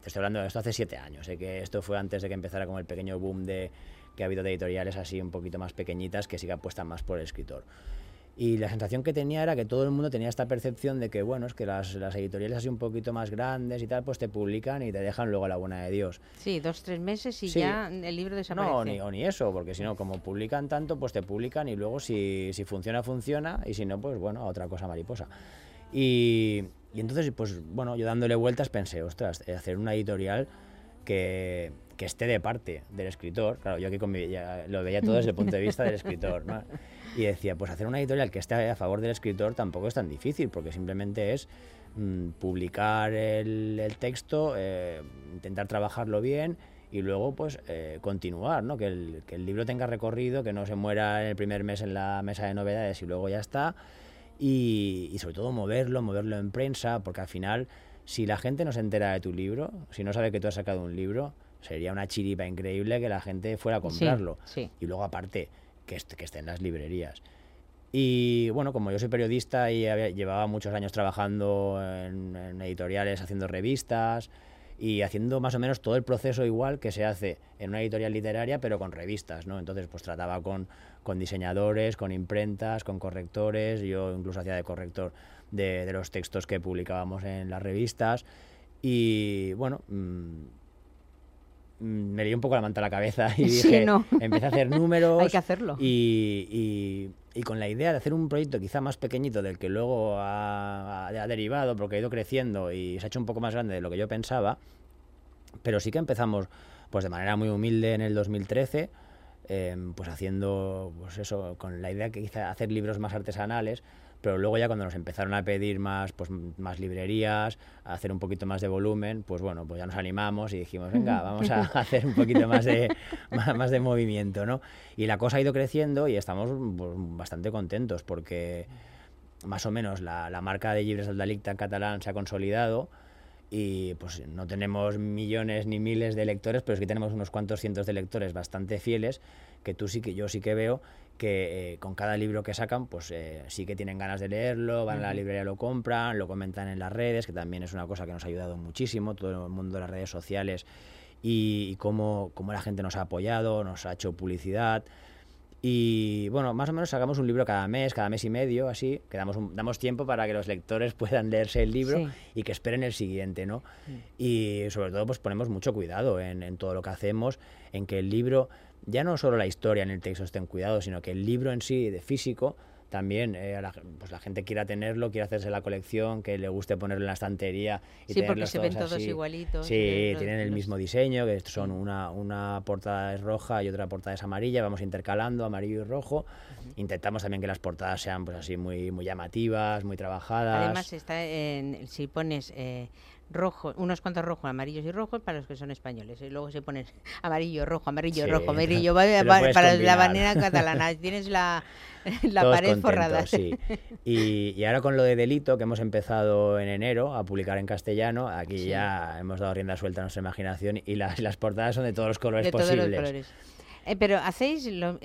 estoy hablando de esto hace 7 años, que esto fue antes de que empezara como el pequeño boom que ha habido de editoriales así un poquito más pequeñitas que sí que apuestan más por el escritor. Y la sensación que tenía era que todo el mundo tenía esta percepción de que, bueno, es que las editoriales así un poquito más grandes y tal, pues te publican y te dejan luego a la buena de Dios. Sí, 2-3 meses y Sí. ya el libro desaparece. No, ni eso, porque si no, como publican tanto, pues te publican y luego si funciona, funciona, y si no, pues bueno, a otra cosa mariposa. Y entonces, pues bueno, yo dándole vueltas pensé, ostras, hacer una editorial que esté de parte del escritor. Claro, yo aquí lo veía todo desde el punto de vista del escritor, ¿no? Y decía, pues hacer una editorial que esté a favor del escritor tampoco es tan difícil, porque simplemente es publicar el texto, intentar trabajarlo bien y luego pues continuar, ¿no? Que el libro tenga recorrido, que no se muera en el primer mes en la mesa de novedades y luego ya está. Y sobre todo moverlo en prensa, porque al final, si la gente no se entera de tu libro, si no sabe que tú has sacado un libro, sería una chiripa increíble que la gente fuera a comprarlo. Sí. Y luego aparte, que esté en las librerías. Y bueno, como yo soy periodista y llevaba muchos años trabajando en editoriales, haciendo revistas y haciendo más o menos todo el proceso igual que se hace en una editorial literaria, pero con revistas, ¿no? Entonces pues trataba con diseñadores, con imprentas, con correctores. Yo incluso hacía de corrector de los textos que publicábamos en las revistas. Y bueno, me lié un poco la manta a la cabeza y dije, empecé a hacer números. Hay que hacerlo. Y con la idea de hacer un proyecto quizá más pequeñito del que luego ha derivado, porque ha ido creciendo y se ha hecho un poco más grande de lo que yo pensaba, pero sí que empezamos pues de manera muy humilde en el 2013, pues haciendo pues eso, con la idea que quizá hacer libros más artesanales. Pero luego ya cuando nos empezaron a pedir más librerías, a hacer un poquito más de volumen, pues bueno, pues ya nos animamos y dijimos, venga, vamos a hacer un poquito más de movimiento, ¿no? Y la cosa ha ido creciendo y estamos pues, bastante contentos porque más o menos la marca de Llibres del Delicte en catalán se ha consolidado y pues no tenemos millones ni miles de lectores, pero sí que tenemos unos cuantos cientos de lectores bastante fieles que yo sí que veo que con cada libro que sacan, pues sí que tienen ganas de leerlo, van a la librería, lo compran, lo comentan en las redes, que también es una cosa que nos ha ayudado muchísimo, todo el mundo de las redes sociales y cómo la gente nos ha apoyado, nos ha hecho publicidad. Y bueno, más o menos sacamos un libro cada mes y medio, así, que damos tiempo para que los lectores puedan leerse el libro y que esperen el siguiente, ¿no? Y sobre todo pues ponemos mucho cuidado en todo lo que hacemos, en que el libro, ya no solo la historia en el texto esté en cuidado, sino que el libro en sí, de físico, también pues la gente quiera tenerlo, quiera hacerse la colección, que le guste ponerlo en la estantería y sí, porque se ven todos todos así. igualitos. Sí, tienen el mismo diseño, que son una portada es roja y otra portada es amarilla, vamos intercalando amarillo y rojo. Intentamos también que las portadas sean pues así muy llamativas, muy trabajadas. Además está si pones rojo, unos cuantos rojos, amarillos y rojos para los que son españoles, y luego se pone amarillo, rojo, amarillo, rojo, amarillo, para la bandera catalana. Tienes la pared forrada. Sí. Y ahora con lo de Delito, que hemos empezado en enero a publicar en castellano, aquí ya hemos dado rienda suelta a nuestra imaginación y las portadas son de todos los colores posibles. Todos los colores. Pero hacéis los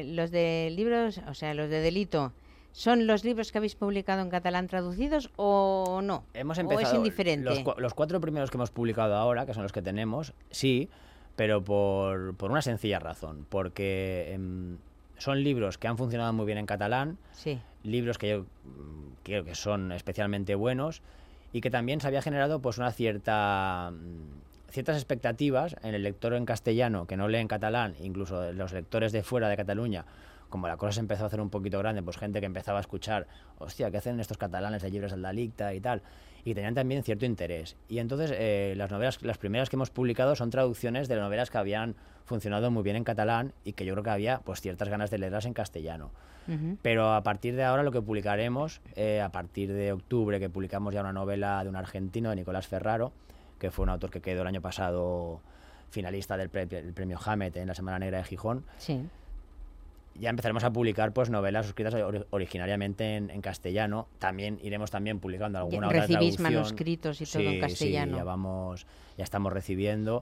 de libros, o sea, los de Delito, ¿son los libros que habéis publicado en catalán traducidos o no? Hemos empezado, ¿o es indiferente? Los 4 primeros que hemos publicado ahora, que son los que tenemos, sí, pero por una sencilla razón, porque son libros que han funcionado muy bien en catalán, libros que yo creo que son especialmente buenos y que también se había generado pues ciertas expectativas en el lector en castellano que no lee en catalán, incluso los lectores de fuera de Cataluña. Como la cosa se empezó a hacer un poquito grande, pues gente que empezaba a escuchar, hostia, ¿qué hacen estos catalanes de Llibres del Delicte y tal? Y tenían también cierto interés. Y entonces las primeras que hemos publicado son traducciones de novelas que habían funcionado muy bien en catalán y que yo creo que había pues ciertas ganas de leerlas en castellano. Pero a partir de ahora lo que publicaremos, a partir de octubre, que publicamos ya una novela de un argentino, de Nicolás Ferraro, que fue un autor que quedó el año pasado finalista del premio Hammett en la Semana Negra de Gijón. Sí. Ya empezaremos a publicar pues novelas escritas originariamente en castellano. También iremos publicando alguna otra traducción. Recibís manuscritos y todo en castellano. Sí, ya estamos recibiendo.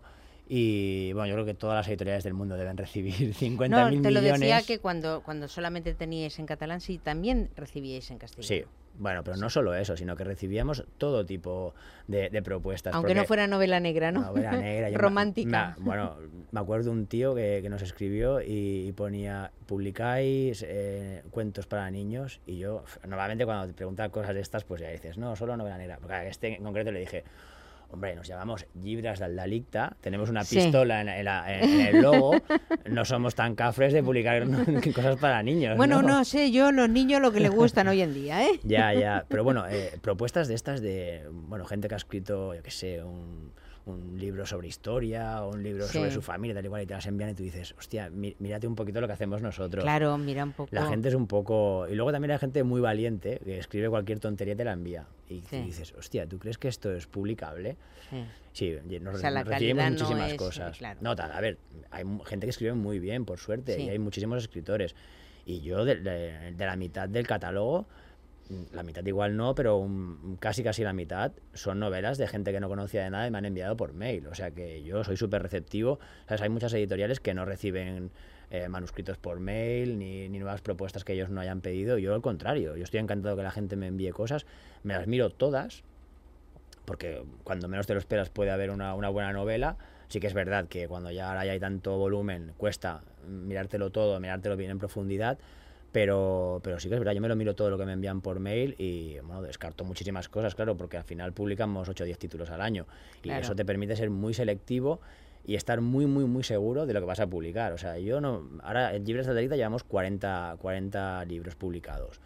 Y bueno, yo creo que todas las editoriales del mundo deben recibir 50.000 millones. No, te lo decía que cuando solamente teníais en catalán, sí, también recibíais en castellano. Sí, Bueno, pero no solo eso, sino que recibíamos todo tipo de propuestas. Aunque no fuera novela negra, ¿no? Novela negra. Romántica. Bueno, me acuerdo de un tío que nos escribió y ponía, publicáis cuentos para niños, y yo, normalmente cuando te preguntan cosas de estas, pues ya dices, no, solo novela negra. Porque a este en concreto le dije, hombre, nos llamamos Llibres del Delicte, tenemos una pistola en el logo, no somos tan cafres de publicar cosas para niños. Bueno, no sé yo, los niños lo que les gustan hoy en día, ¿eh? Ya, pero bueno, propuestas de estas de, bueno, gente que ha escrito, yo qué sé, un libro sobre historia o un libro sobre su familia, tal y cual, y te las envían y tú dices, hostia, mírate un poquito lo que hacemos nosotros. Claro, mira un poco. La gente es un poco... Y luego también hay gente muy valiente que escribe cualquier tontería y te la envía. Y dices, hostia, ¿tú crees que esto es publicable? Sí, nos recibimos muchísimas cosas. Claro. No, a ver, hay gente que escribe muy bien, por suerte, y hay muchísimos escritores. Y yo, de la mitad del catálogo, la mitad igual no, pero casi la mitad son novelas de gente que no conocía de nada y me han enviado por mail. O sea que yo soy súper receptivo. ¿Sabes? Hay muchas editoriales que no reciben manuscritos por mail ni nuevas propuestas que ellos no hayan pedido. Yo al contrario, yo estoy encantado que la gente me envíe cosas, me las miro todas, porque cuando menos te lo esperas puede haber una buena novela. Sí que es verdad que cuando ahora ya hay tanto volumen cuesta mirártelo bien en profundidad. Pero sí que es verdad, yo me lo miro todo lo que me envían por mail y bueno, descarto muchísimas cosas, claro, porque al final publicamos 8 o 10 títulos al año y eso te permite ser muy selectivo y estar muy, muy, muy seguro de lo que vas a publicar. O sea, yo no... Ahora en Llibres del Delicte llevamos 40 libros publicados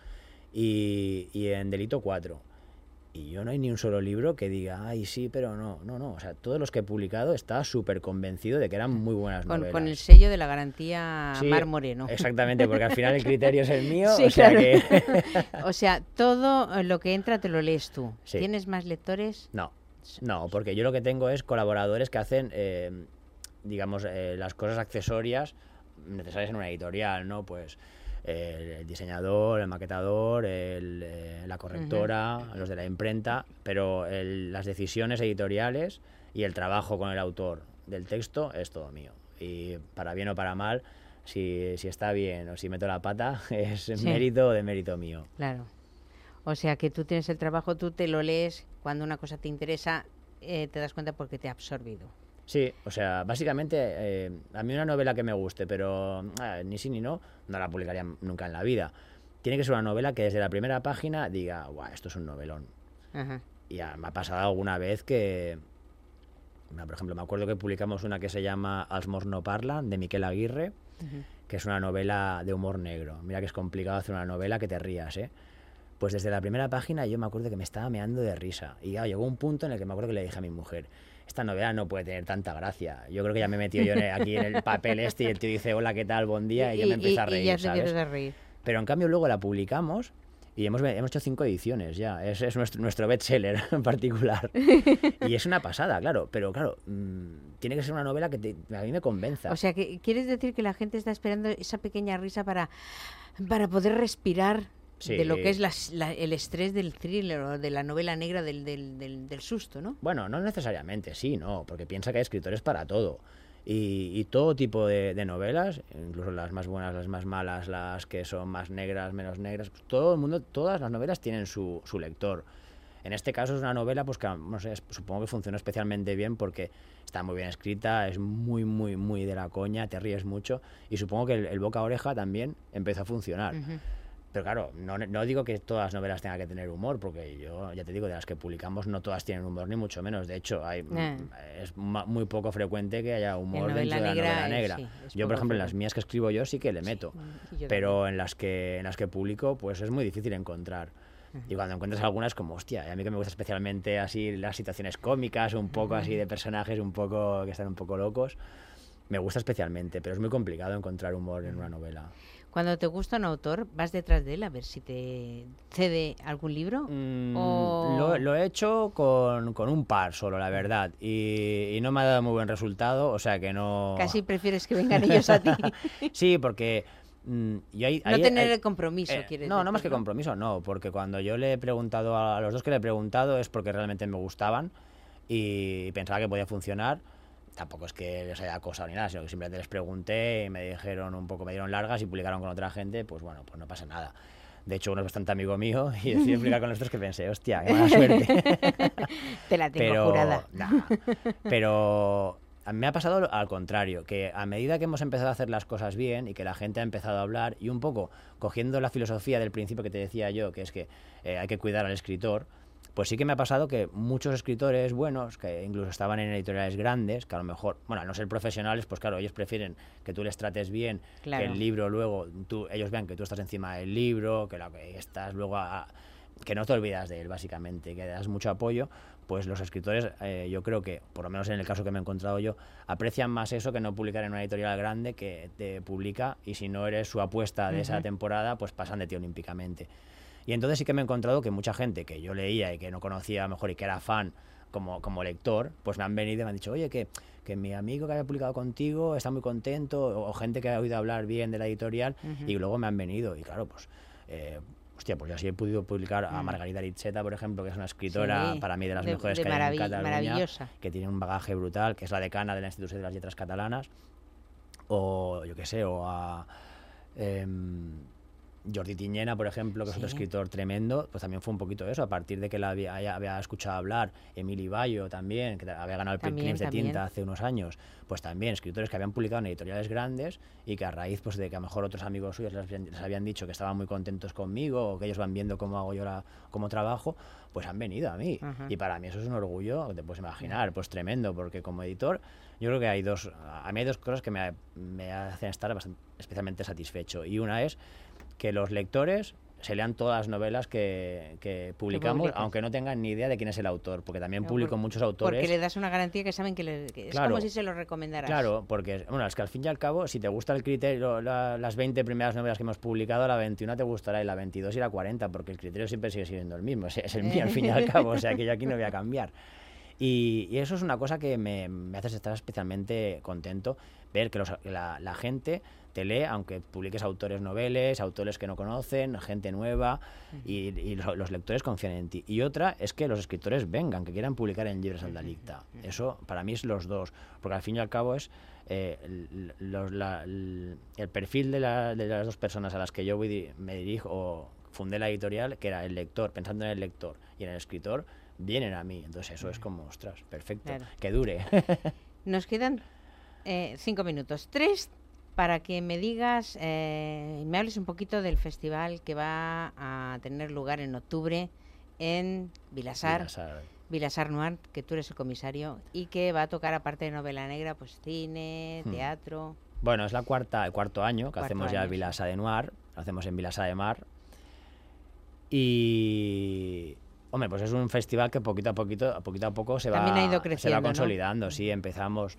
y en Delito 4. Y yo no hay ni un solo libro que diga, ay, sí, pero no. O sea, todos los que he publicado estaba súper convencido de que eran muy buenas novelas. Con el sello de la garantía Mar Moreno. Exactamente, porque al final el criterio es el mío. Sí, o sea claro. que... O sea, todo lo que entra te lo lees tú. Sí. ¿Tienes más lectores? No, porque yo lo que tengo es colaboradores que hacen, digamos, las cosas accesorias necesarias en una editorial, ¿no? Pues... el diseñador, el maquetador, la correctora, los de la imprenta, pero las decisiones editoriales y el trabajo con el autor del texto es todo mío. Y para bien o para mal, si está bien o si meto la pata, es mérito o de mérito mío. Claro. O sea que tú tienes el trabajo, tú te lo lees, cuando una cosa te interesa, te das cuenta porque te ha absorbido. Sí, o sea, básicamente, a mí una novela que me guste, pero ni sí ni no la publicaría nunca en la vida. Tiene que ser una novela que desde la primera página diga, guau, esto es un novelón. Ajá. Y me ha pasado alguna vez que, por ejemplo, me acuerdo que publicamos una que se llama Els morts no parlen, de Miquel Aguirre, que es una novela de humor negro. Mira que es complicado hacer una novela que te rías, ¿eh? Pues desde la primera página yo me acuerdo que me estaba meando de risa. Y llegó un punto en el que me acuerdo que le dije a mi mujer, esta novela no puede tener tanta gracia. Yo creo que ya me he metido yo aquí en el papel y el tío dice, hola, ¿qué tal? Buen día, y ya me empieza a reír, y ya te ¿sabes? empiezas a reír. Pero en cambio luego la publicamos y hemos hecho 5 ediciones ya. Es nuestro bestseller en particular. Y es una pasada, claro. Pero claro, tiene que ser una novela que a mí me convenza. O sea, que ¿quieres decir que la gente está esperando esa pequeña risa para poder respirar? Sí. De lo que es el estrés del thriller o de la novela negra del susto, ¿no? Bueno, no necesariamente, sí, no, porque piensa que hay escritores para todo. Y todo tipo de novelas, incluso las más buenas, las más malas, las que son más negras, menos negras, pues todo el mundo, todas las novelas tienen su lector. En este caso es una novela pues que, no sé, supongo que funciona especialmente bien porque está muy bien escrita, es muy, muy, muy de la coña, te ríes mucho y supongo que el boca a oreja también empezó a funcionar. Pero claro, no digo que todas las novelas tengan que tener humor, porque yo ya te digo, de las que publicamos no todas tienen humor, ni mucho menos. De hecho, es muy poco frecuente que haya humor dentro de la novela negra. Sí, yo, por ejemplo, en las mías que escribo yo sí que le meto, pero en las que publico pues es muy difícil encontrar. Y cuando encuentras algunas como, hostia, a mí que me gusta especialmente así las situaciones cómicas, un poco así de personajes un poco que están un poco locos, me gusta especialmente, pero es muy complicado encontrar humor en una novela. Cuando te gusta un autor, ¿vas detrás de él a ver si te cede algún libro? Lo he hecho con un par solo, la verdad, y no me ha dado muy buen resultado, o sea que no... Casi prefieres que vengan ellos a ti. Sí, porque... no tener el compromiso, quieres decir. No más que compromiso, no, porque cuando yo le he preguntado a los dos que le he preguntado es porque realmente me gustaban y pensaba que podía funcionar. Tampoco es que les haya acosado ni nada, sino que simplemente les pregunté y me dieron largas y publicaron con otra gente, pues bueno, pues no pasa nada. De hecho, uno es bastante amigo mío y decidí publicar con los otros que pensé, hostia, qué mala suerte. Te la tengo jurada. Pero a mí me ha pasado al contrario, que a medida que hemos empezado a hacer las cosas bien y que la gente ha empezado a hablar, y un poco cogiendo la filosofía del principio que te decía yo, que es que hay que cuidar al escritor, pues sí que me ha pasado que muchos escritores buenos, que incluso estaban en editoriales grandes, que a lo mejor, bueno, al no ser profesionales, pues claro, ellos prefieren que tú les trates bien, claro, que el libro luego, ellos vean que tú estás encima del libro, que estás luego que no te olvidas de él, básicamente, que das mucho apoyo. Pues los escritores, yo creo que, por lo menos en el caso que me he encontrado yo, aprecian más eso que no publicar en una editorial grande que te publica, y si no eres su apuesta de esa temporada, pues pasan de ti olímpicamente. Y entonces sí que me he encontrado que mucha gente que yo leía y que no conocía a lo mejor y que era fan como lector, pues me han venido y me han dicho, oye, que mi amigo que había publicado contigo está muy contento, o gente que ha oído hablar bien de la editorial, y luego me han venido, y claro, pues... hostia, pues yo así he podido publicar a Margarita Aritzeta, por ejemplo, que es una escritora para mí de las mejores que hay en Cataluña, que tiene un bagaje brutal, que es la decana de la Institución de las Letras Catalanas, o yo qué sé, o a Jordi Tiñena, por ejemplo, que es otro escritor tremendo, pues también fue un poquito eso, a partir de que la había escuchado hablar. Emili Bayo también, que había ganado el Príncipe de Tinta hace unos años, pues también escritores que habían publicado en editoriales grandes y que a raíz pues de que a lo mejor otros amigos suyos les habían dicho que estaban muy contentos conmigo, o que ellos van viendo cómo hago yo cómo trabajo, pues han venido a mí. Y para mí eso es un orgullo, te puedes imaginar, pues tremendo, porque como editor yo creo que a mí hay dos cosas que me hacen estar especialmente satisfecho, y una es que los lectores se lean todas las novelas que publicamos, aunque no tengan ni idea de quién es el autor, porque también publico muchos autores. Porque le das una garantía que saben que es como si se lo recomendaras. Claro, porque bueno, es que al fin y al cabo, si te gusta el criterio, las 20 primeras novelas que hemos publicado, la 21 te gustará, y la 22 y la 40, porque el criterio siempre sigue siendo el mismo, es el mío al fin y al cabo, o sea que yo aquí no voy a cambiar. Y eso es una cosa que me hace estar especialmente contento, ver que la gente te lee, aunque publiques autores noveles, autores que no conocen, gente nueva, y los lectores confían en ti. Y otra es que los escritores vengan, que quieran publicar en Llibres al Delicte. Eso para mí es los dos, porque al fin y al cabo es el perfil de las dos personas a las que yo me dirijo, o fundé la editorial, que era el lector, pensando en el lector y en el escritor, vienen a mí. Entonces eso es como, ostras, perfecto, claro, que dure. Nos quedan 5 minutos, 3 para que me digas, me hables un poquito del festival que va a tener lugar en octubre en Vilassar Noir, que tú eres el comisario, y que va a tocar, aparte de novela negra, pues cine, teatro. Bueno, es el cuarto año que hacemos ya el Vilassar de Noir, lo hacemos en Vilassar de Mar, y... Hombre, pues es un festival que poquito a poco se va consolidando, ¿no? Sí, empezamos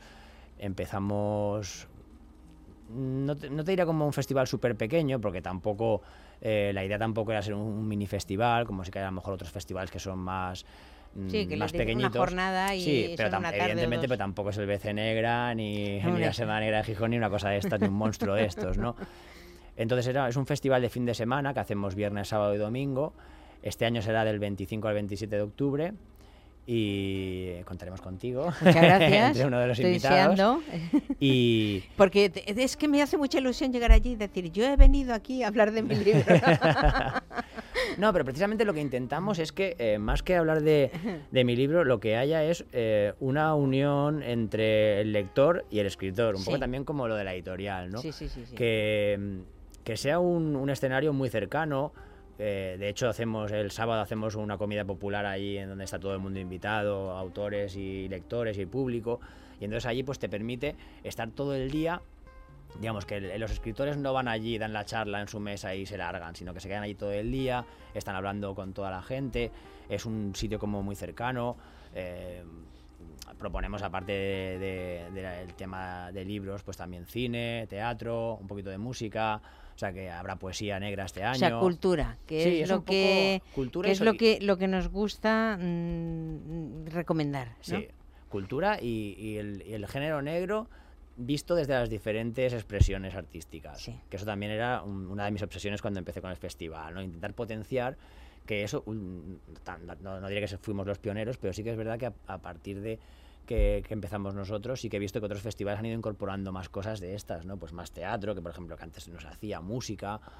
no te diré como un festival súper pequeño, porque tampoco la idea tampoco era ser un mini festival, como si que hay a lo mejor otros festivales que son más más pequeñitos. Una jornada y sí, pero evidentemente pero tampoco es el BC Negra ni la Semana Negra de Gijón, ni una cosa de estas, ni un monstruo de estos, ¿no? Entonces es un festival de fin de semana que hacemos viernes, sábado y domingo. Este año será del 25 al 27 de octubre y contaremos contigo. Muchas gracias. Entre uno de los invitados. Y... Porque es que me hace mucha ilusión llegar allí y decir, yo he venido aquí a hablar de mi libro. No, pero precisamente lo que intentamos es que, más que hablar de mi libro, lo que haya es una unión entre el lector y el escritor, un poco también como lo de la editorial, ¿no? Sí. Que sea un escenario muy cercano. De hecho, el sábado hacemos una comida popular ahí en donde está todo el mundo invitado, autores y lectores y público, y entonces allí pues te permite estar todo el día. Digamos que los escritores no van allí, dan la charla en su mesa y se largan, sino que se quedan allí todo el día, están hablando con toda la gente, es un sitio como muy cercano. Proponemos, aparte del tema de libros, pues también cine, teatro, un poquito de música. O sea, que habrá poesía negra este año. O sea, cultura, que es lo que lo que nos gusta recomendar, ¿no? Sí, cultura y el género negro visto desde las diferentes expresiones artísticas. Sí. Que eso también era una de mis obsesiones cuando empecé con el festival, ¿no? Intentar potenciar que eso, no diré que fuimos los pioneros, pero sí que es verdad que a partir de que empezamos nosotros, sí que he visto que otros festivales han ido incorporando más cosas de estas, ¿no? Pues más teatro, que por ejemplo que antes nos hacía música,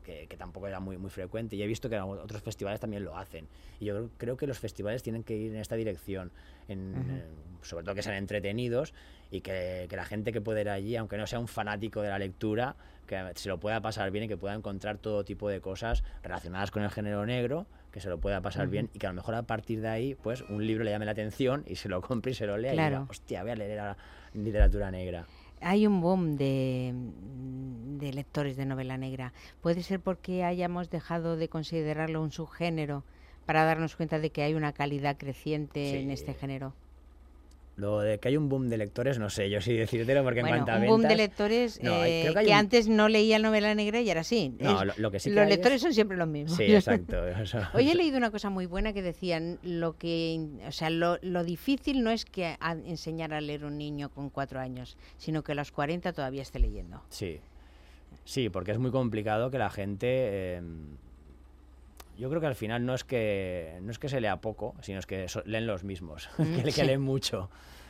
que tampoco era muy frecuente, y he visto que otros festivales también lo hacen, y yo creo que los festivales tienen que ir en esta dirección, sobre todo que sean entretenidos, y que la gente que pueda ir allí, aunque no sea un fanático de la lectura, que se lo pueda pasar bien y que pueda encontrar todo tipo de cosas relacionadas con el género negro, que se lo pueda pasar bien, y que a lo mejor a partir de ahí pues un libro le llame la atención y se lo compre y se lo lea, Claro. y diga, hostia, voy a leer la literatura negra. Hay un boom de lectores de novela negra. ¿Puede ser porque hayamos dejado de considerarlo un subgénero para darnos cuenta de que hay una calidad creciente en este género? Lo de que hay un boom de lectores, no sé yo sí decírtelo, porque Bueno, en cuanto a un ventas... boom de lectores creo que antes no leían novela negra y ahora sí. No, lo que sí que los hay lectores son siempre los mismos. Sí, exacto. Hoy he leído una cosa muy buena que decían lo difícil no es que enseñar a leer un niño con 4 años, sino que a los 40 todavía esté leyendo. Sí, porque es muy complicado que la gente... yo creo que al final no es que se lea poco, sino es que leen los mismos, que leen mucho.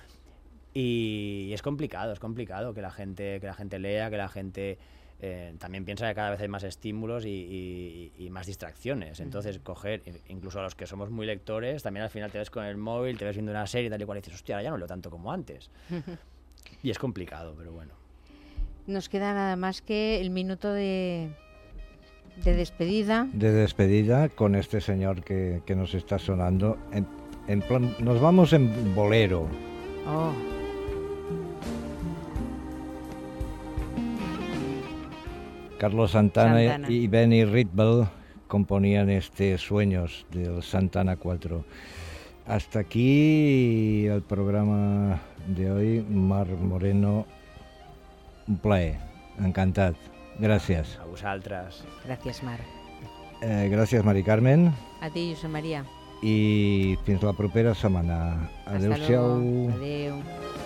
Y es complicado que la gente lea, que la gente también piensa que cada vez hay más estímulos y más distracciones. Entonces, coger, incluso a los que somos muy lectores, también al final te ves con el móvil, te ves viendo una serie tal y cual, y dices, hostia, ahora ya no leo tanto como antes. Y es complicado, pero bueno. Nos queda nada más que el minuto de despedida. De despedida con este señor que nos está sonando. En plan, nos vamos en bolero. Oh. Carlos Santana y Benny Ritbel componían Sueños del Santana 4. Hasta aquí el programa de hoy. Mar Moreno, un plaer, encantat. Gràcies. A vosaltres. Gràcies, Mar. Gràcies, Mari Carmen. A ti, Josep Maria. I fins la propera setmana. Adéu-siau. Adéu.